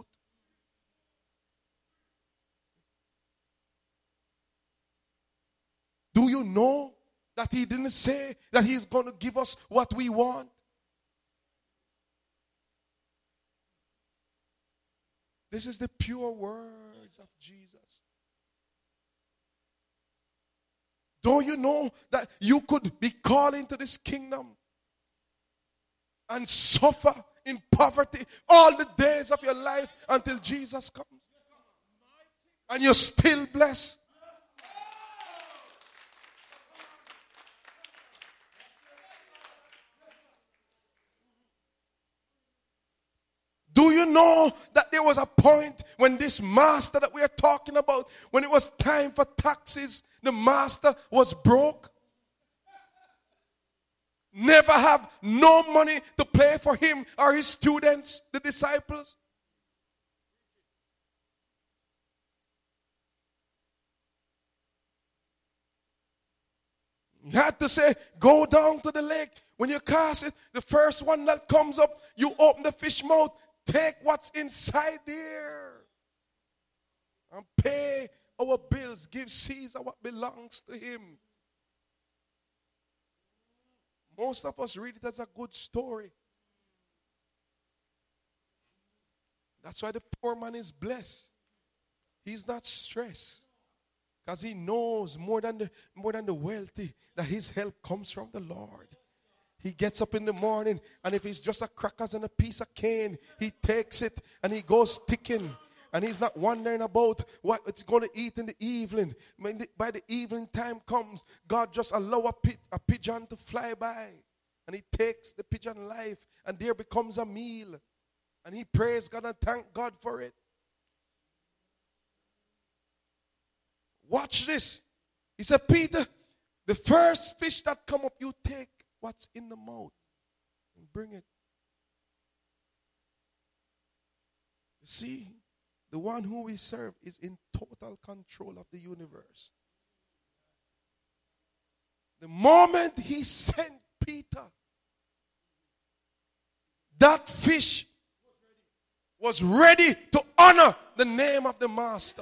Do you know that he didn't say that he's going to give us what we want? This is the pure words of Jesus. Don't you know that you could be called into this kingdom and suffer in poverty all the days of your life until Jesus comes? And you're still blessed. Do you know that there was a point when this master that we are talking about, when it was time for taxes, the master was broke? Never have no money to pay for him or his students, the disciples. He had to say, go down to the lake. When you cast it, the first one that comes up, you open the fish mouth. Take what's inside there and pay our bills. Give Caesar what belongs to him. Most of us read it as a good story. That's why the poor man is blessed. He's not stressed. Because he knows more than the, more than the wealthy that his help comes from the Lord. He gets up in the morning, and if it's just a crackers and a piece of cane, he takes it and he goes ticking. And he's not wondering about what it's going to eat in the evening. When the, by the evening time comes, God just allow a, pi- a pigeon to fly by. And he takes the pigeon life, and there becomes a meal. And he prays God and thank God for it. Watch this. He said, Peter, the first fish that come up, you take what's in the mouth and bring it. You see, the one who we serve is in total control of the universe. The moment he sent Peter, that fish was ready to honor the name of the master.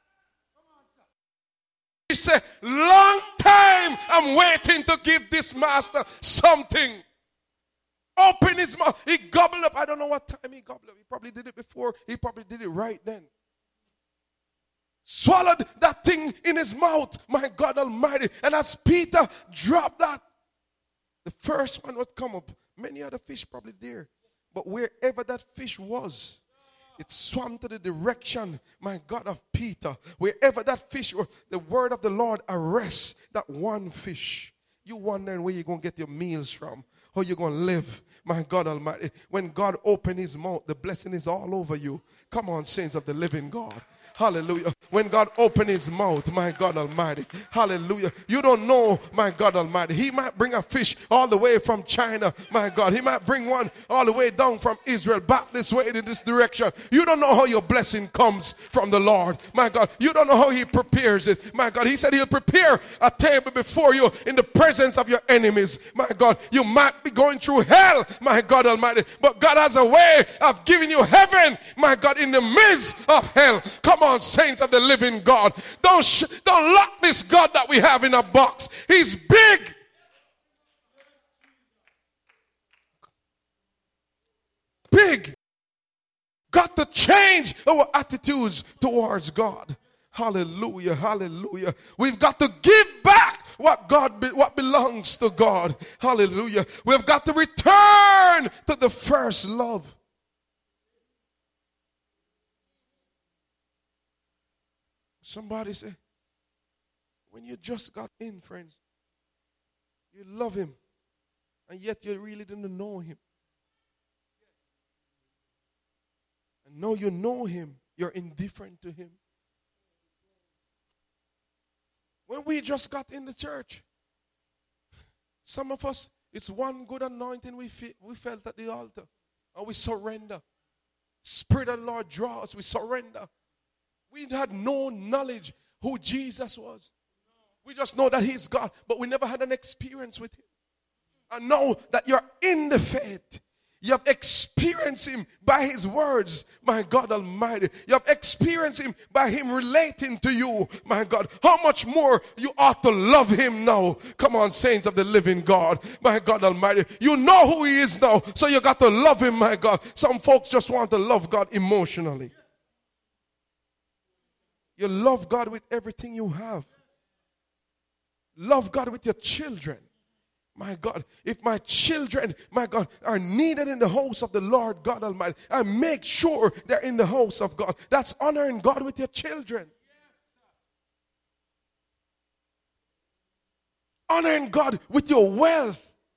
He said, long time I'm waiting to give this master something. Open his mouth. He gobbled up. I don't know what time he gobbled up. He probably did it before. He probably did it right then. Swallowed that thing in his mouth. My God Almighty. And as Peter dropped that, the first one would come up. Many other fish probably there. But wherever that fish was, It swam to the direction, my God, of Peter. Wherever that fish was, the word of the Lord arrests that one fish. You wondering where you're going to get your meals from, how you're going to live. My God Almighty, when God opened his mouth, the blessing is all over you. Come on, saints of the living God. Hallelujah. When God opened his mouth, my God Almighty. Hallelujah. You don't know, my God Almighty. He might bring a fish all the way from China, my God. He might bring one all the way down from Israel, back this way in this direction. You don't know how your blessing comes from the Lord, my God. You don't know how he prepares it, my God. He said he'll prepare a table before you in the presence of your enemies, my God. You might be going through hell, my God Almighty, but God has a way of giving you heaven, my God, in the midst of hell. Come on, saints of the living God. Don't, sh- don't lock this God that we have in a box. He's big. Big. Got to change our attitudes towards God. Hallelujah, hallelujah. We've got to give back what God be- what belongs to God. Hallelujah. We've got to return to the first love. Somebody say, when you just got in, friends, you love him, and yet you really didn't know him. And now you know him, you're indifferent to him. When we just got in the church, some of us, it's one good anointing we, fe- we felt at the altar, and we surrender. Spirit of the Lord draws us, we surrender. We had no knowledge who Jesus was. We just know that he's God, but we never had an experience with him. And now that you're in the faith, you have experienced him by his words, my God Almighty. You have experienced him by him relating to you, my God. How much more you ought to love him now. Come on, saints of the living God, my God Almighty. You know who he is now, so you got to love him, my God. Some folks just want to love God emotionally. You love God with everything you have. Love God with your children. My God, if my children, my God, are needed in the house of the Lord God Almighty, I make sure they're in the house of God. That's honoring God with your children. Honoring God with your wealth.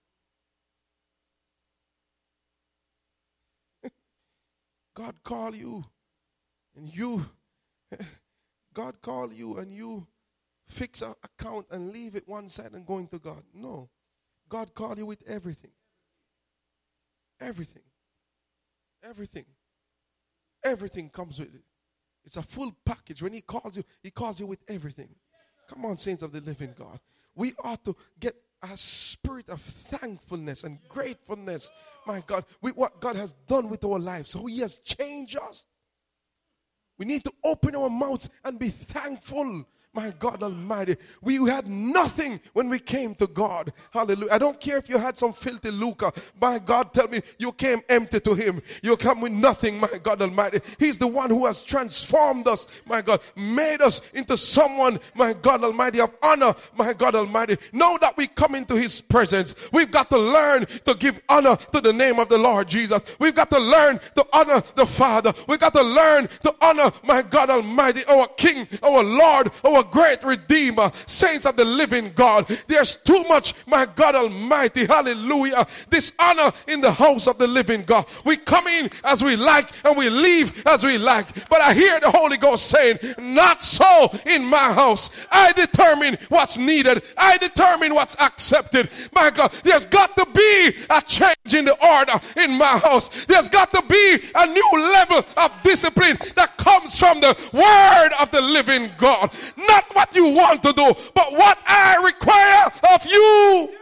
God call you, and you... God call you and you fix an account and leave it one side and going to God. No. God call you with everything. Everything. Everything. Everything comes with it. It's a full package. When he calls you, he calls you with everything. Come on, saints of the living God. We ought to get a spirit of thankfulness and gratefulness, my God, with what God has done with our lives. How he has changed us. We need to open our mouths and be thankful. My God Almighty, we had nothing when we came to God. Hallelujah. I don't care if you had some filthy lucre. My God, tell me you came empty to him. You come with nothing, my God Almighty. He's the one who has transformed us, my God, made us into someone, my God Almighty, of honor, my God Almighty. Now that we come into his presence, we've got to learn to give honor to the name of the Lord Jesus. We've got to learn to honor the Father. We've got to learn to honor, my God Almighty, our King, our Lord, our great Redeemer, saints of the living God. There's too much, my God Almighty, hallelujah, dishonor in the house of the living God. We come in as we like and we leave as we like. But I hear the Holy Ghost saying, not so in my house. I determine what's needed. I determine what's accepted. My God, there's got to be a change in the order in my house. There's got to be a new level of discipline that comes from the word of the living God. Not what you want to do, but what I require of you.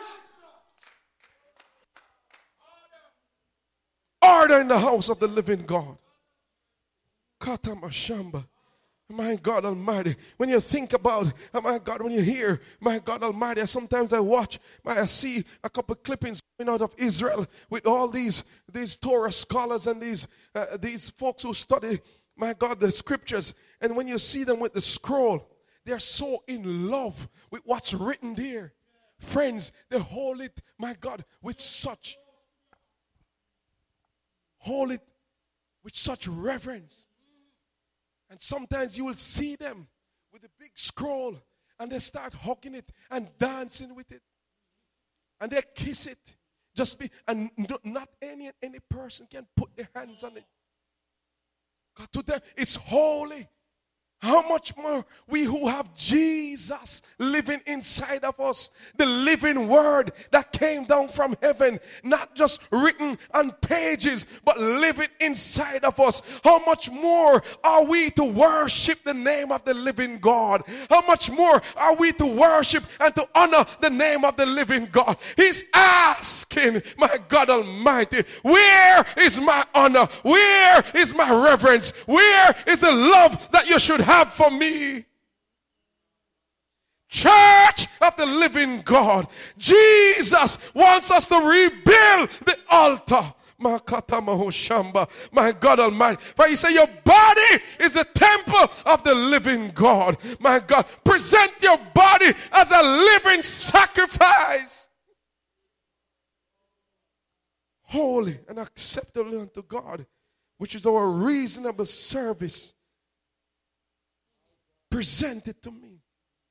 Order in the house of the living God. Katamashamba. My God Almighty, when you think about, oh my God, when you hear, my God Almighty, sometimes I watch, I see a couple of clippings coming out of Israel with all these these Torah scholars and these uh, these folks who study, my God, the scriptures. And when you see them with the scroll, they're so in love with what's written there. Friends, they hold it, my God, with such, hold it with such reverence. And sometimes you will see them with a big scroll and they start hugging it and dancing with it. And they kiss it. Just be, and not any, any person can put their hands on it. God, to them, it's holy. How much more we who have Jesus living inside of us, the living word that came down from heaven, not just written on pages, but living inside of us. How much more are we to worship the name of the living God? How much more are we to worship and to honor the name of the living God? He's asking, my God Almighty, where is my honor? Where is my reverence? Where is the love that you should have have for me? Church of the living God, Jesus wants us to rebuild the altar. My God Almighty. For he said, your body is the temple of the living God. My God, present your body as a living sacrifice, holy and acceptable unto God, which is our reasonable service. Present it to me.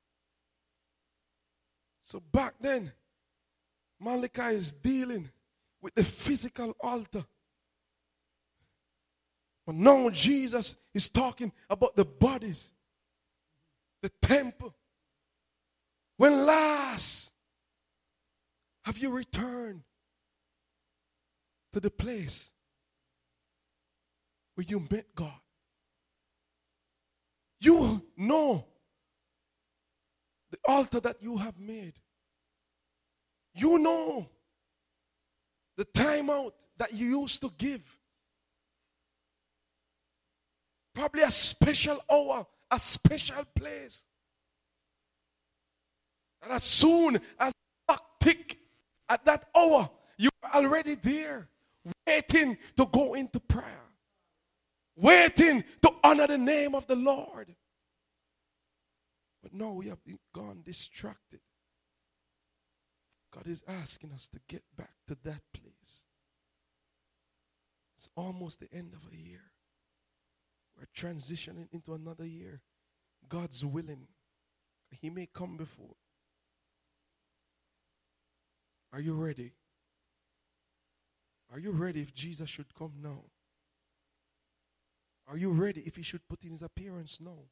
So back then, Malachi is dealing with the physical altar. But now Jesus is talking about the bodies, the temple. When last have you returned to the place where you met God? You know the altar that you have made. You know the time out that you used to give. Probably a special hour, a special place. And as soon as the clock tick at that hour, you're already there, waiting to go into prayer. Waiting to honor the name of the Lord. But now we have gone distracted. God is asking us to get back to that place. It's almost the end of a year. We're transitioning into another year. God's willing. He may come before. Are you ready? Are you ready if Jesus should come now? Are you ready if he should put in his appearance now?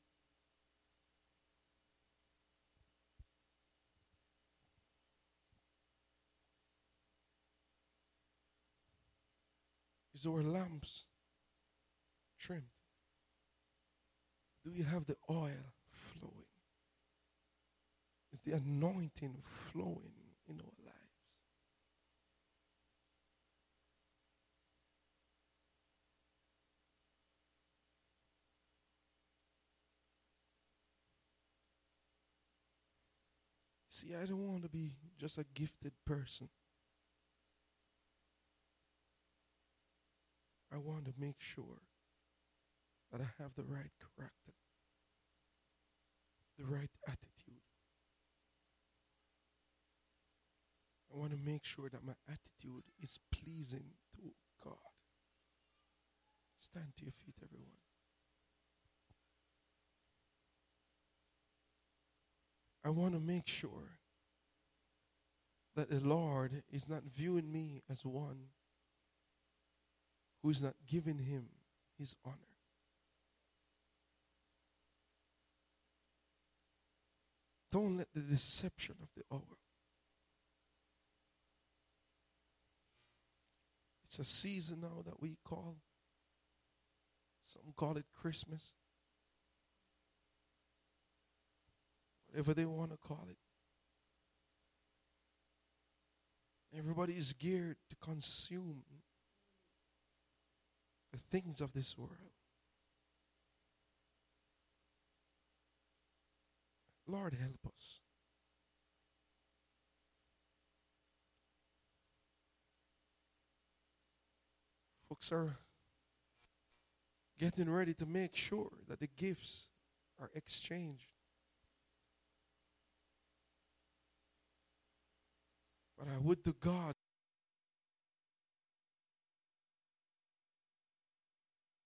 Is our lamps trimmed? Do we have the oil flowing? Is the anointing flowing in our lives? See, I don't want to be just a gifted person. I want to make sure that I have the right character, the right attitude. I want to make sure that my attitude is pleasing to God. Stand to your feet, everyone. I want to make sure that the Lord is not viewing me as one who is not giving him his honor. Don't let the deception of the hour. It's a season now that we call, some call it Christmas. Whatever they want to call it. Everybody is geared to consume the things of this world. Lord, help us. Folks are getting ready to make sure that the gifts are exchanged. But I would to God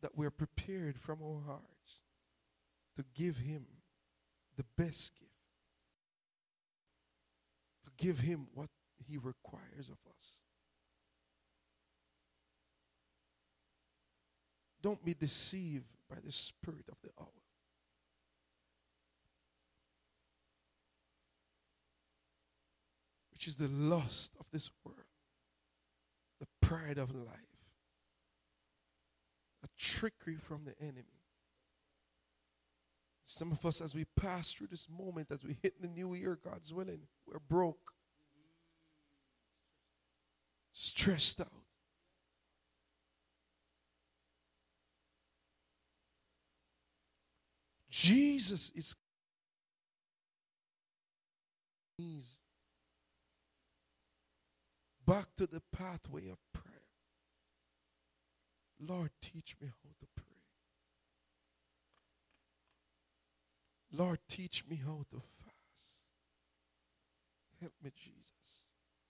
that we're prepared from our hearts to give him the best gift, to give him what he requires of us. Don't be deceived by the spirit of the hour. Which is the lust of this world, the pride of life, a trickery from the enemy. Some of us, as we pass through this moment, as we hit the new year, God's willing, we're broke, stressed out. Jesus is back to the pathway of prayer. Lord, teach me how to pray. Lord, teach me how to fast. Help me, Jesus.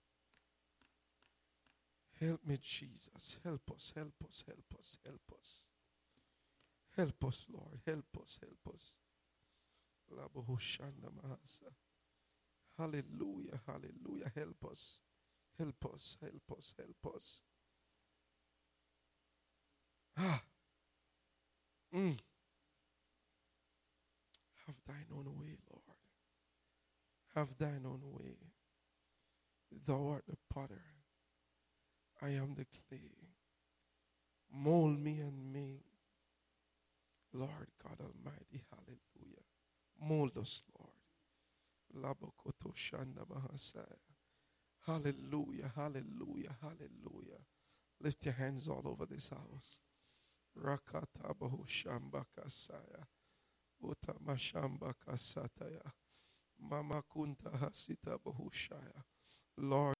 Help me, Jesus. Help us, help us, help us, help us. Help us, Lord. Help us, help us. Hallelujah, hallelujah. Help us. Help us, help us, help us. Ah. Mm. Have thine own way, Lord. Have thine own way. Thou art the potter. I am the clay. Mold me and make. Lord God Almighty, hallelujah. Mold us, Lord. Labokoto Shanda Bahasaya. Hallelujah, hallelujah, hallelujah. Lift your hands all over this house. Rakata Bahu Shamba Kasaya. Utama Shamba Kasataya. Mama Kunta Hasita Bahushaya. Lord.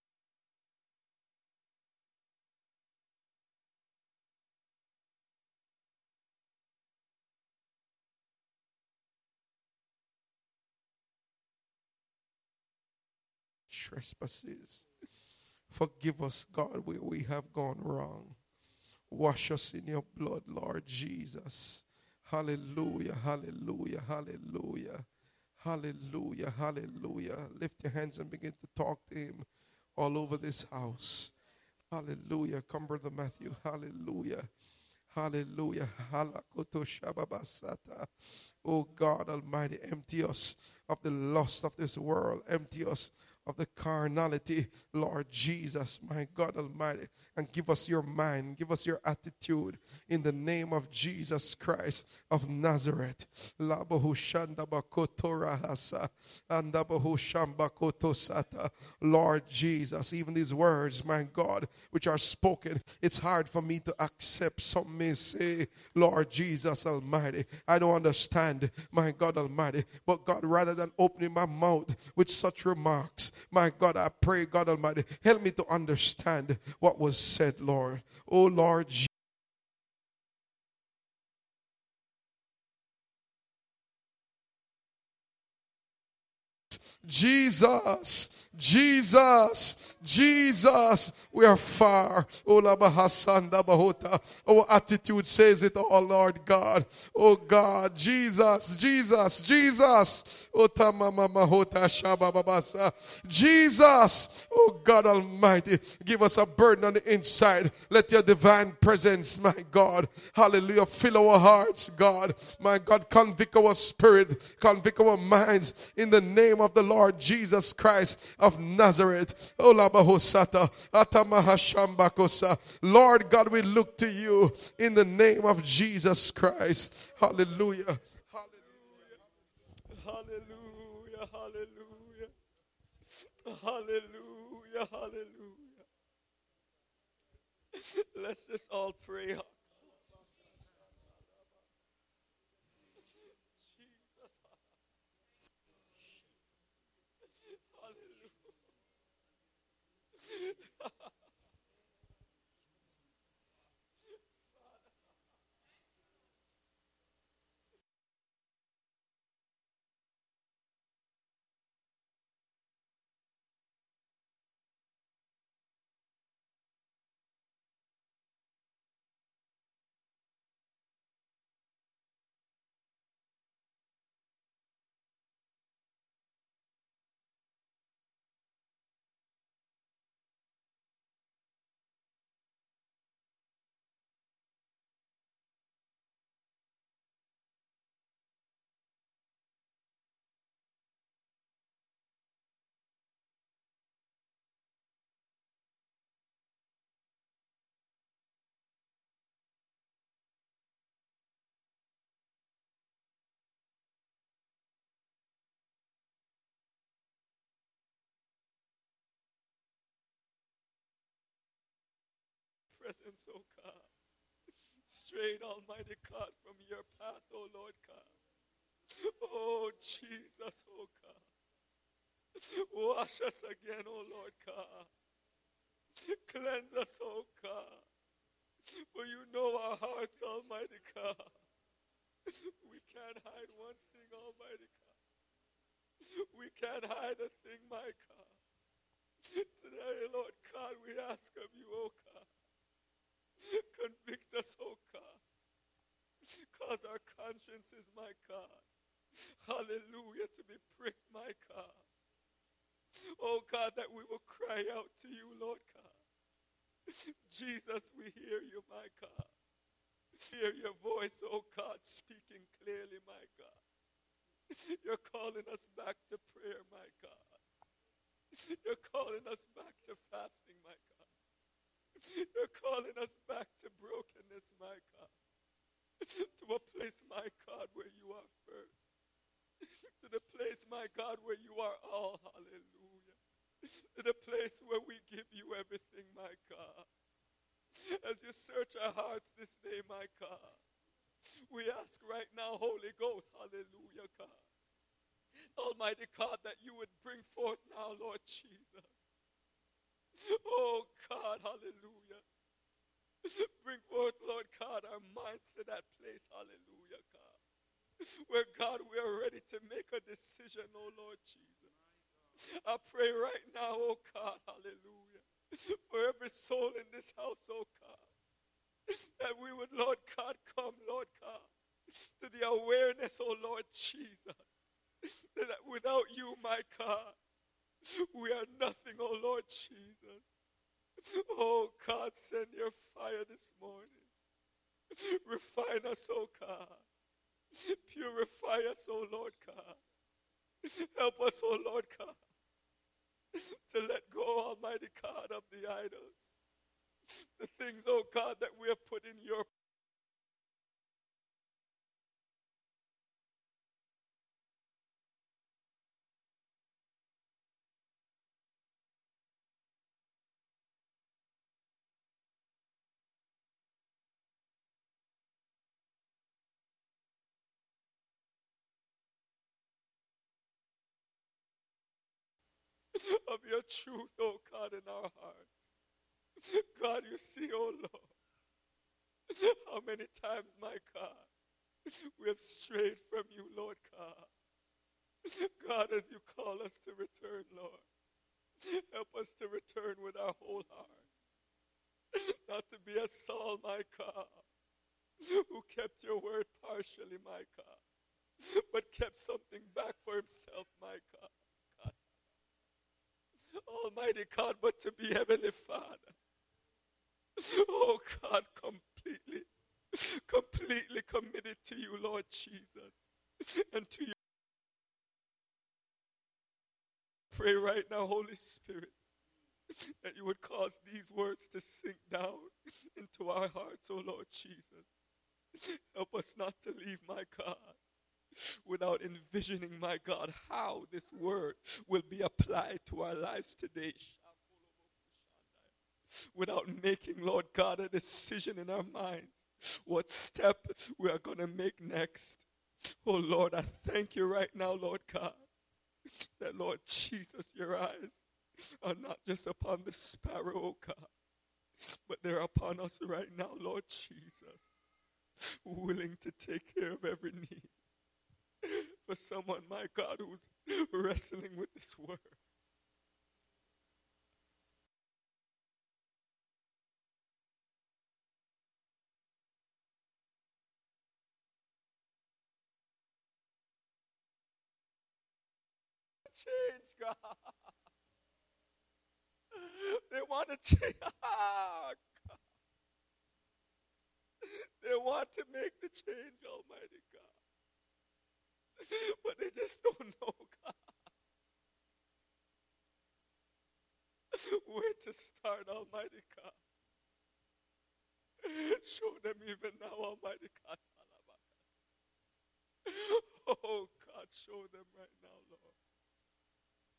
Trespasses. Forgive us, God, where we have gone wrong. Wash us in your blood, Lord Jesus. Hallelujah, hallelujah, hallelujah. Hallelujah, hallelujah. Lift your hands and begin to talk to him all over this house. Hallelujah. Come, Brother Matthew. Hallelujah. Hallelujah. Halakoto Shababasata. Oh God Almighty, empty us of the lust of this world. Empty us of the carnality, Lord Jesus, my God Almighty, and give us your mind, give us your attitude in the name of Jesus Christ of Nazareth. Lord Jesus, even these words, my God, which are spoken, it's hard for me to accept. Some may say, Lord Jesus Almighty, I don't understand, my God Almighty, but God, rather than opening my mouth with such remarks, my God, I pray, God Almighty, help me to understand what was said, Lord. Oh, Lord Jesus. Jesus, Jesus, Jesus, we are far. Our attitude says it all, Lord God. Oh God, Jesus, Jesus, Jesus. Jesus, oh God Almighty, give us a burden on the inside. Let your divine presence, my God, hallelujah, fill our hearts, God. My God, convict our spirit, convict our minds in the name of the Lord Jesus Christ of Nazareth. Lord God, we look to you in the name of Jesus Christ. Hallelujah. Hallelujah, hallelujah, hallelujah, hallelujah. Let's just all pray. presence, oh God. Straight, Almighty God, from your path, oh Lord God. Oh Jesus, oh God. Wash us again, oh Lord God. Cleanse us, oh God. For you know our hearts, Almighty God. We can't hide one thing, Almighty God. We can't hide a thing, my God. Today, Lord God, we ask of you, oh God. Convict us, oh God. Cause our consciences, my God. Hallelujah, to be pricked, my God. Oh God, that we will cry out to you, Lord God. Jesus, we hear you, my God. Hear your voice, oh God, speaking clearly, my God. You're calling us back to prayer, my God. You're calling us back to fasting, my God. You're calling us back to brokenness, my God. To a place, my God, where you are first. To the place, my God, where you are all. Hallelujah. To the place where we give you everything, my God. As you search our hearts this day, my God, we ask right now, Holy Ghost, hallelujah, God. Almighty God, that you would bring forth now, Lord Jesus. Oh God, hallelujah. Bring forth, Lord God, our minds to that place, hallelujah, God. Where, God, we are ready to make a decision, oh Lord Jesus. I pray right now, oh God, hallelujah, for every soul in this house, oh God, that we would, Lord God, come, Lord God, to the awareness, oh Lord Jesus, that without you, my God, we are nothing, oh Lord Jesus. Oh God, send your fire this morning. Refine us, oh God. Purify us, oh Lord God. Help us, oh Lord God, to let go, Almighty God, of the idols. The things, oh God, that we have put in your of your truth, oh God, in our hearts. God, you see, oh Lord, how many times, my God, we have strayed from you, Lord God. God, as you call us to return, Lord, help us to return with our whole heart. Not to be as Saul, my God, who kept your word partially, my God, but kept something back for himself, my God. God. Almighty God, but to be Heavenly Father. Oh God, completely, completely committed to you, Lord Jesus, and to you. Pray right now, Holy Spirit, that you would cause these words to sink down into our hearts, oh Lord Jesus. Help us not to leave, my God, without envisioning, my God, how this word will be applied to our lives today. Without making, Lord God, a decision in our minds what step we are going to make next. Oh Lord, I thank you right now, Lord God, that Lord Jesus, your eyes are not just upon the sparrow, oh God, but they're upon us right now, Lord Jesus, willing to take care of every need. For someone, my God, who's wrestling with this word. Change, God. They want to change. Ah, God. They want to make the change, Almighty God. But they just don't know, God, where to start, Almighty God. Show them even now, Almighty God. Oh, God, show them right now, Lord.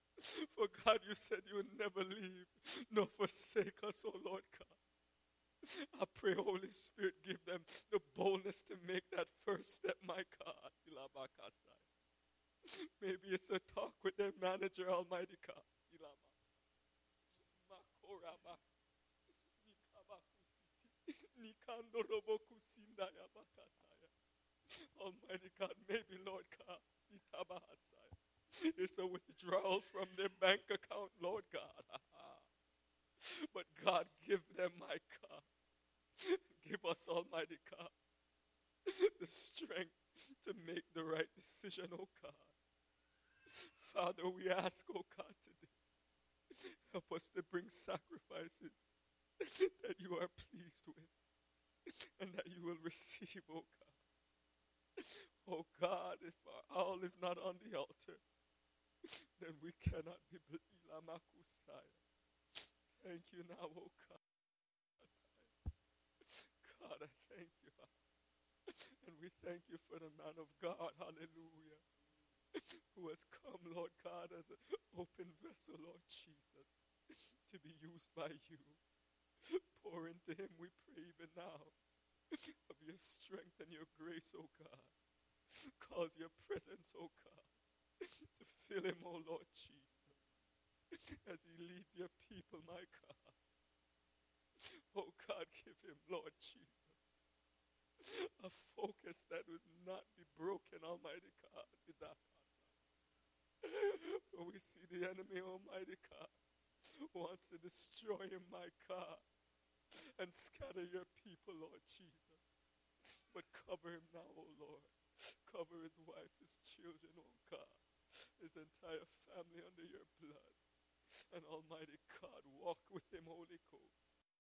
For God, you said you would never leave nor forsake us, oh Lord God. I pray, Holy Spirit, give them the boldness to make that first step, my God. Ilabakasai. Maybe it's a talk with their manager, Almighty God. Ilama. Makoraba. Nikabakusiti. Nikandorobokusindaya bakataya. Almighty God, maybe, Lord God, itabahasai. It's a withdrawal from their bank account, Lord God. But God, give them, my God. Give us, Almighty God, the strength to make the right decision, oh God. Father, we ask, oh God, today, help us to bring sacrifices that you are pleased with and that you will receive, oh God. Oh God, if our all is not on the altar, then we cannot be Ilamakusaya. Thank you now, oh God. God, I thank you. And we thank you for the man of God, hallelujah, who has come, Lord God, as an open vessel, Lord Jesus, to be used by you. Pour into him, we pray even now, of your strength and your grace, oh God. Cause your presence, oh God, to fill him, oh Lord Jesus, as he leads your people, my God. Oh God, give him, Lord Jesus, a focus that would not be broken, Almighty God. For we see the enemy, Almighty God, wants to destroy him, my God, and scatter your people, Lord Jesus. But cover him now, oh Lord. Cover his wife, his children, oh God, his entire family under your blood. And Almighty God, walk with him, Holy Ghost.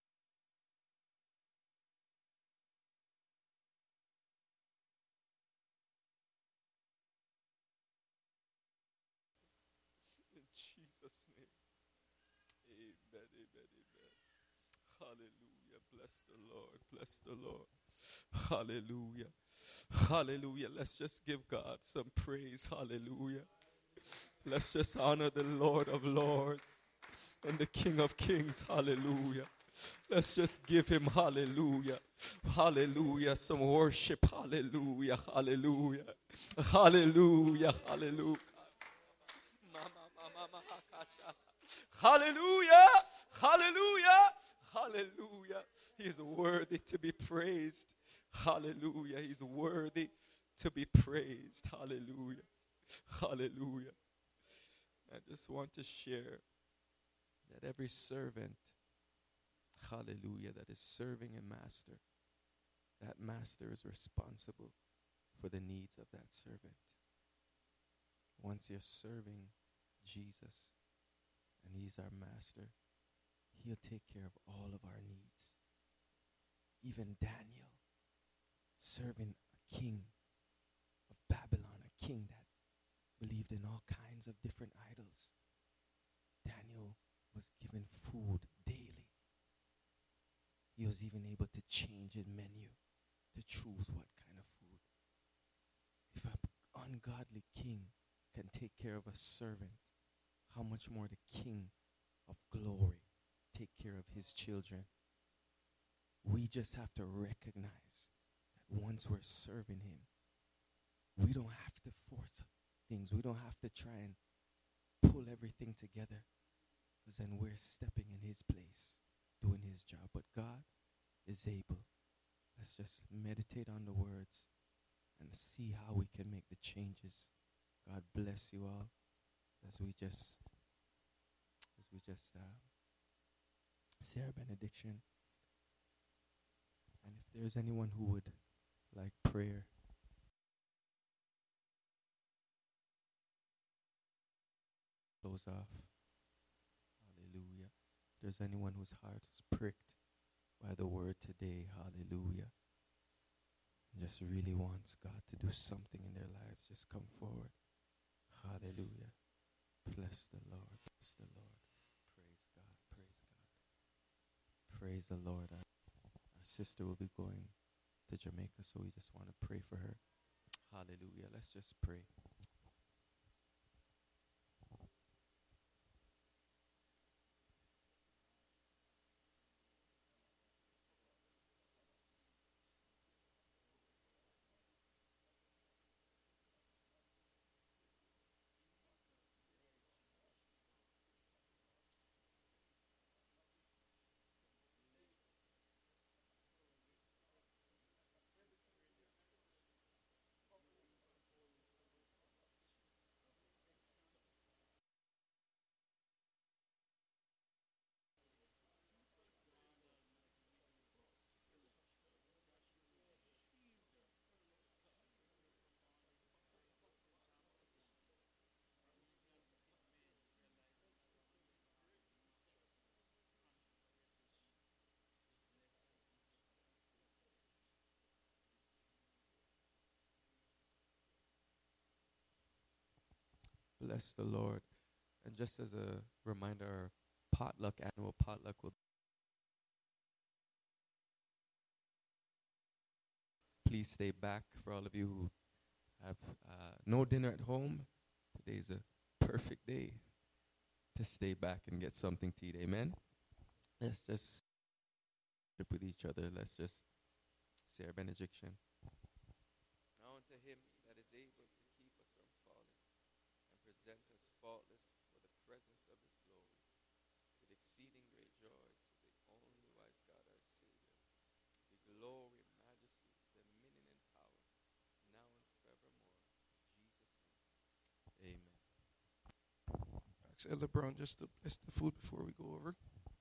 In Jesus' name. Amen, amen, amen. Hallelujah. Bless the Lord. Bless the Lord. Hallelujah. Hallelujah. Let's just give God some praise. Hallelujah. Let's just honor the Lord of Lords and the King of Kings. Hallelujah. Let's just give him hallelujah. Hallelujah. Some worship. Hallelujah. Hallelujah. Hallelujah. Hallelujah. Hallelujah. Hallelujah. Hallelujah. He is worthy to be praised. Hallelujah. He's worthy to be praised. Hallelujah. Hallelujah. I just want to share that every servant, hallelujah, that is serving a master, that master is responsible for the needs of that servant. Once you're serving Jesus and he's our master, he'll take care of all of our needs. Even Daniel, serving a king of Babylon, a king that believed in all kinds of different idols. Daniel was given food daily. He was even able to change his menu to choose what kind of food. If an ungodly king can take care of a servant, how much more the King of glory take care of his children? We just have to recognize that once we're serving him, we don't have to force things. We don't have to try and pull everything together, because then we're stepping in his place, doing his job. But God is able. Let's just meditate on the words and see how we can make the changes. God bless you all as we just as we just uh, say our benediction. And if there's anyone who would like prayer, close off. Hallelujah. If there's anyone whose heart is pricked by the word today, hallelujah, and just really wants God to do something in their lives, just come forward. Hallelujah. Bless the Lord. Bless the Lord. Praise God. Praise God. Praise the Lord. Our, our sister will be going to Jamaica, so we just want to pray for her. Hallelujah. Let's just pray. bless the Lord. And just as a reminder, our potluck, annual potluck will please stay back. For all of you who have uh, no dinner at home, today's a perfect day to stay back and get something to eat. Amen. Let's just worship with each other. Let's just say our benediction. Now unto him that is able to keep us from falling and present us faultless for the presence of his glory, with exceeding great joy, to the only wise God our Savior, be glory, majesty, dominion, and power, now and forevermore. In Jesus' name, amen. Ask Elder Brown just to bless the food before we go over.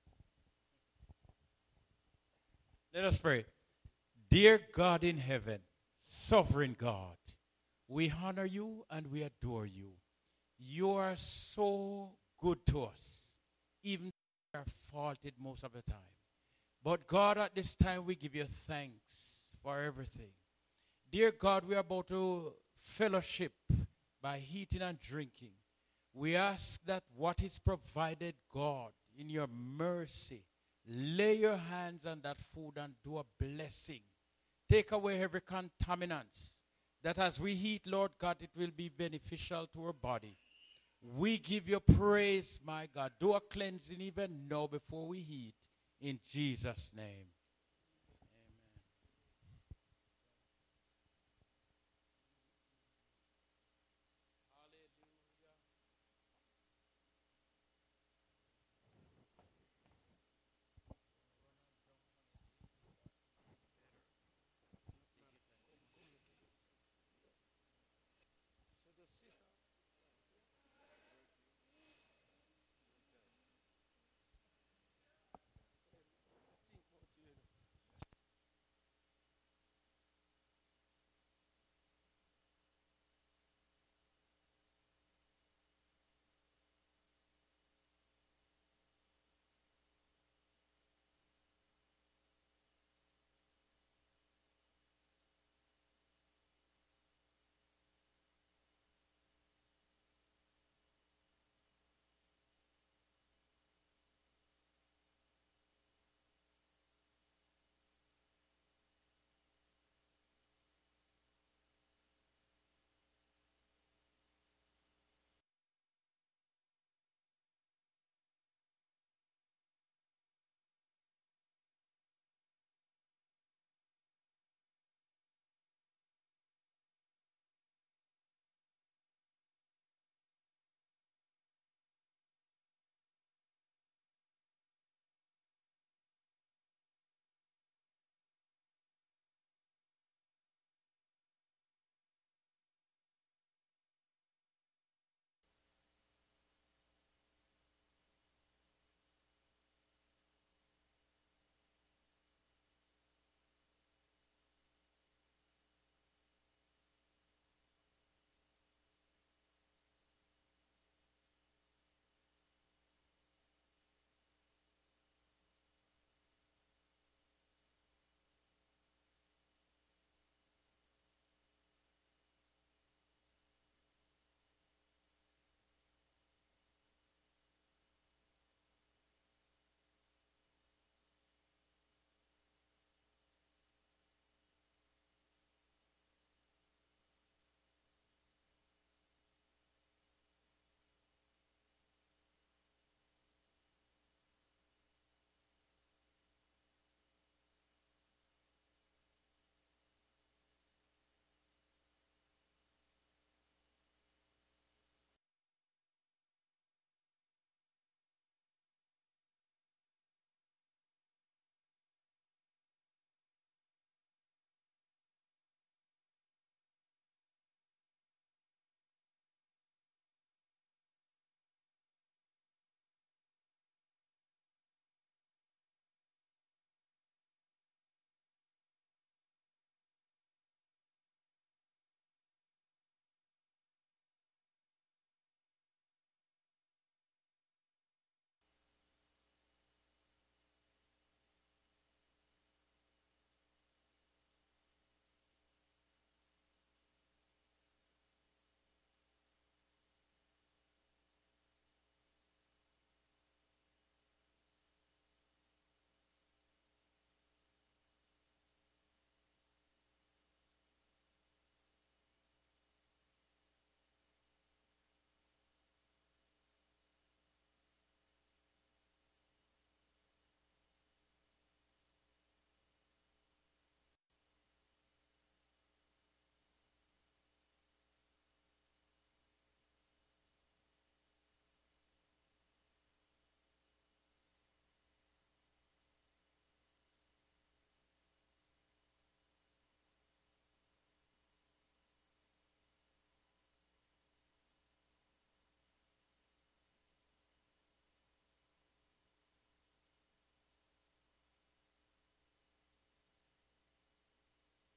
Let us pray. Dear God in heaven, sovereign God, we honor you and we adore you. You are so good to us, even though we are faulted most of the time. But God, at this time, we give you thanks for everything. Dear God, we are about to fellowship by eating and drinking. We ask that what is provided, God, in your mercy, lay your hands on that food and do a blessing. Take away every contaminant, that as we eat, Lord God, it will be beneficial to our body. We give you praise, my God. Do a cleansing even now before we eat. In Jesus' name.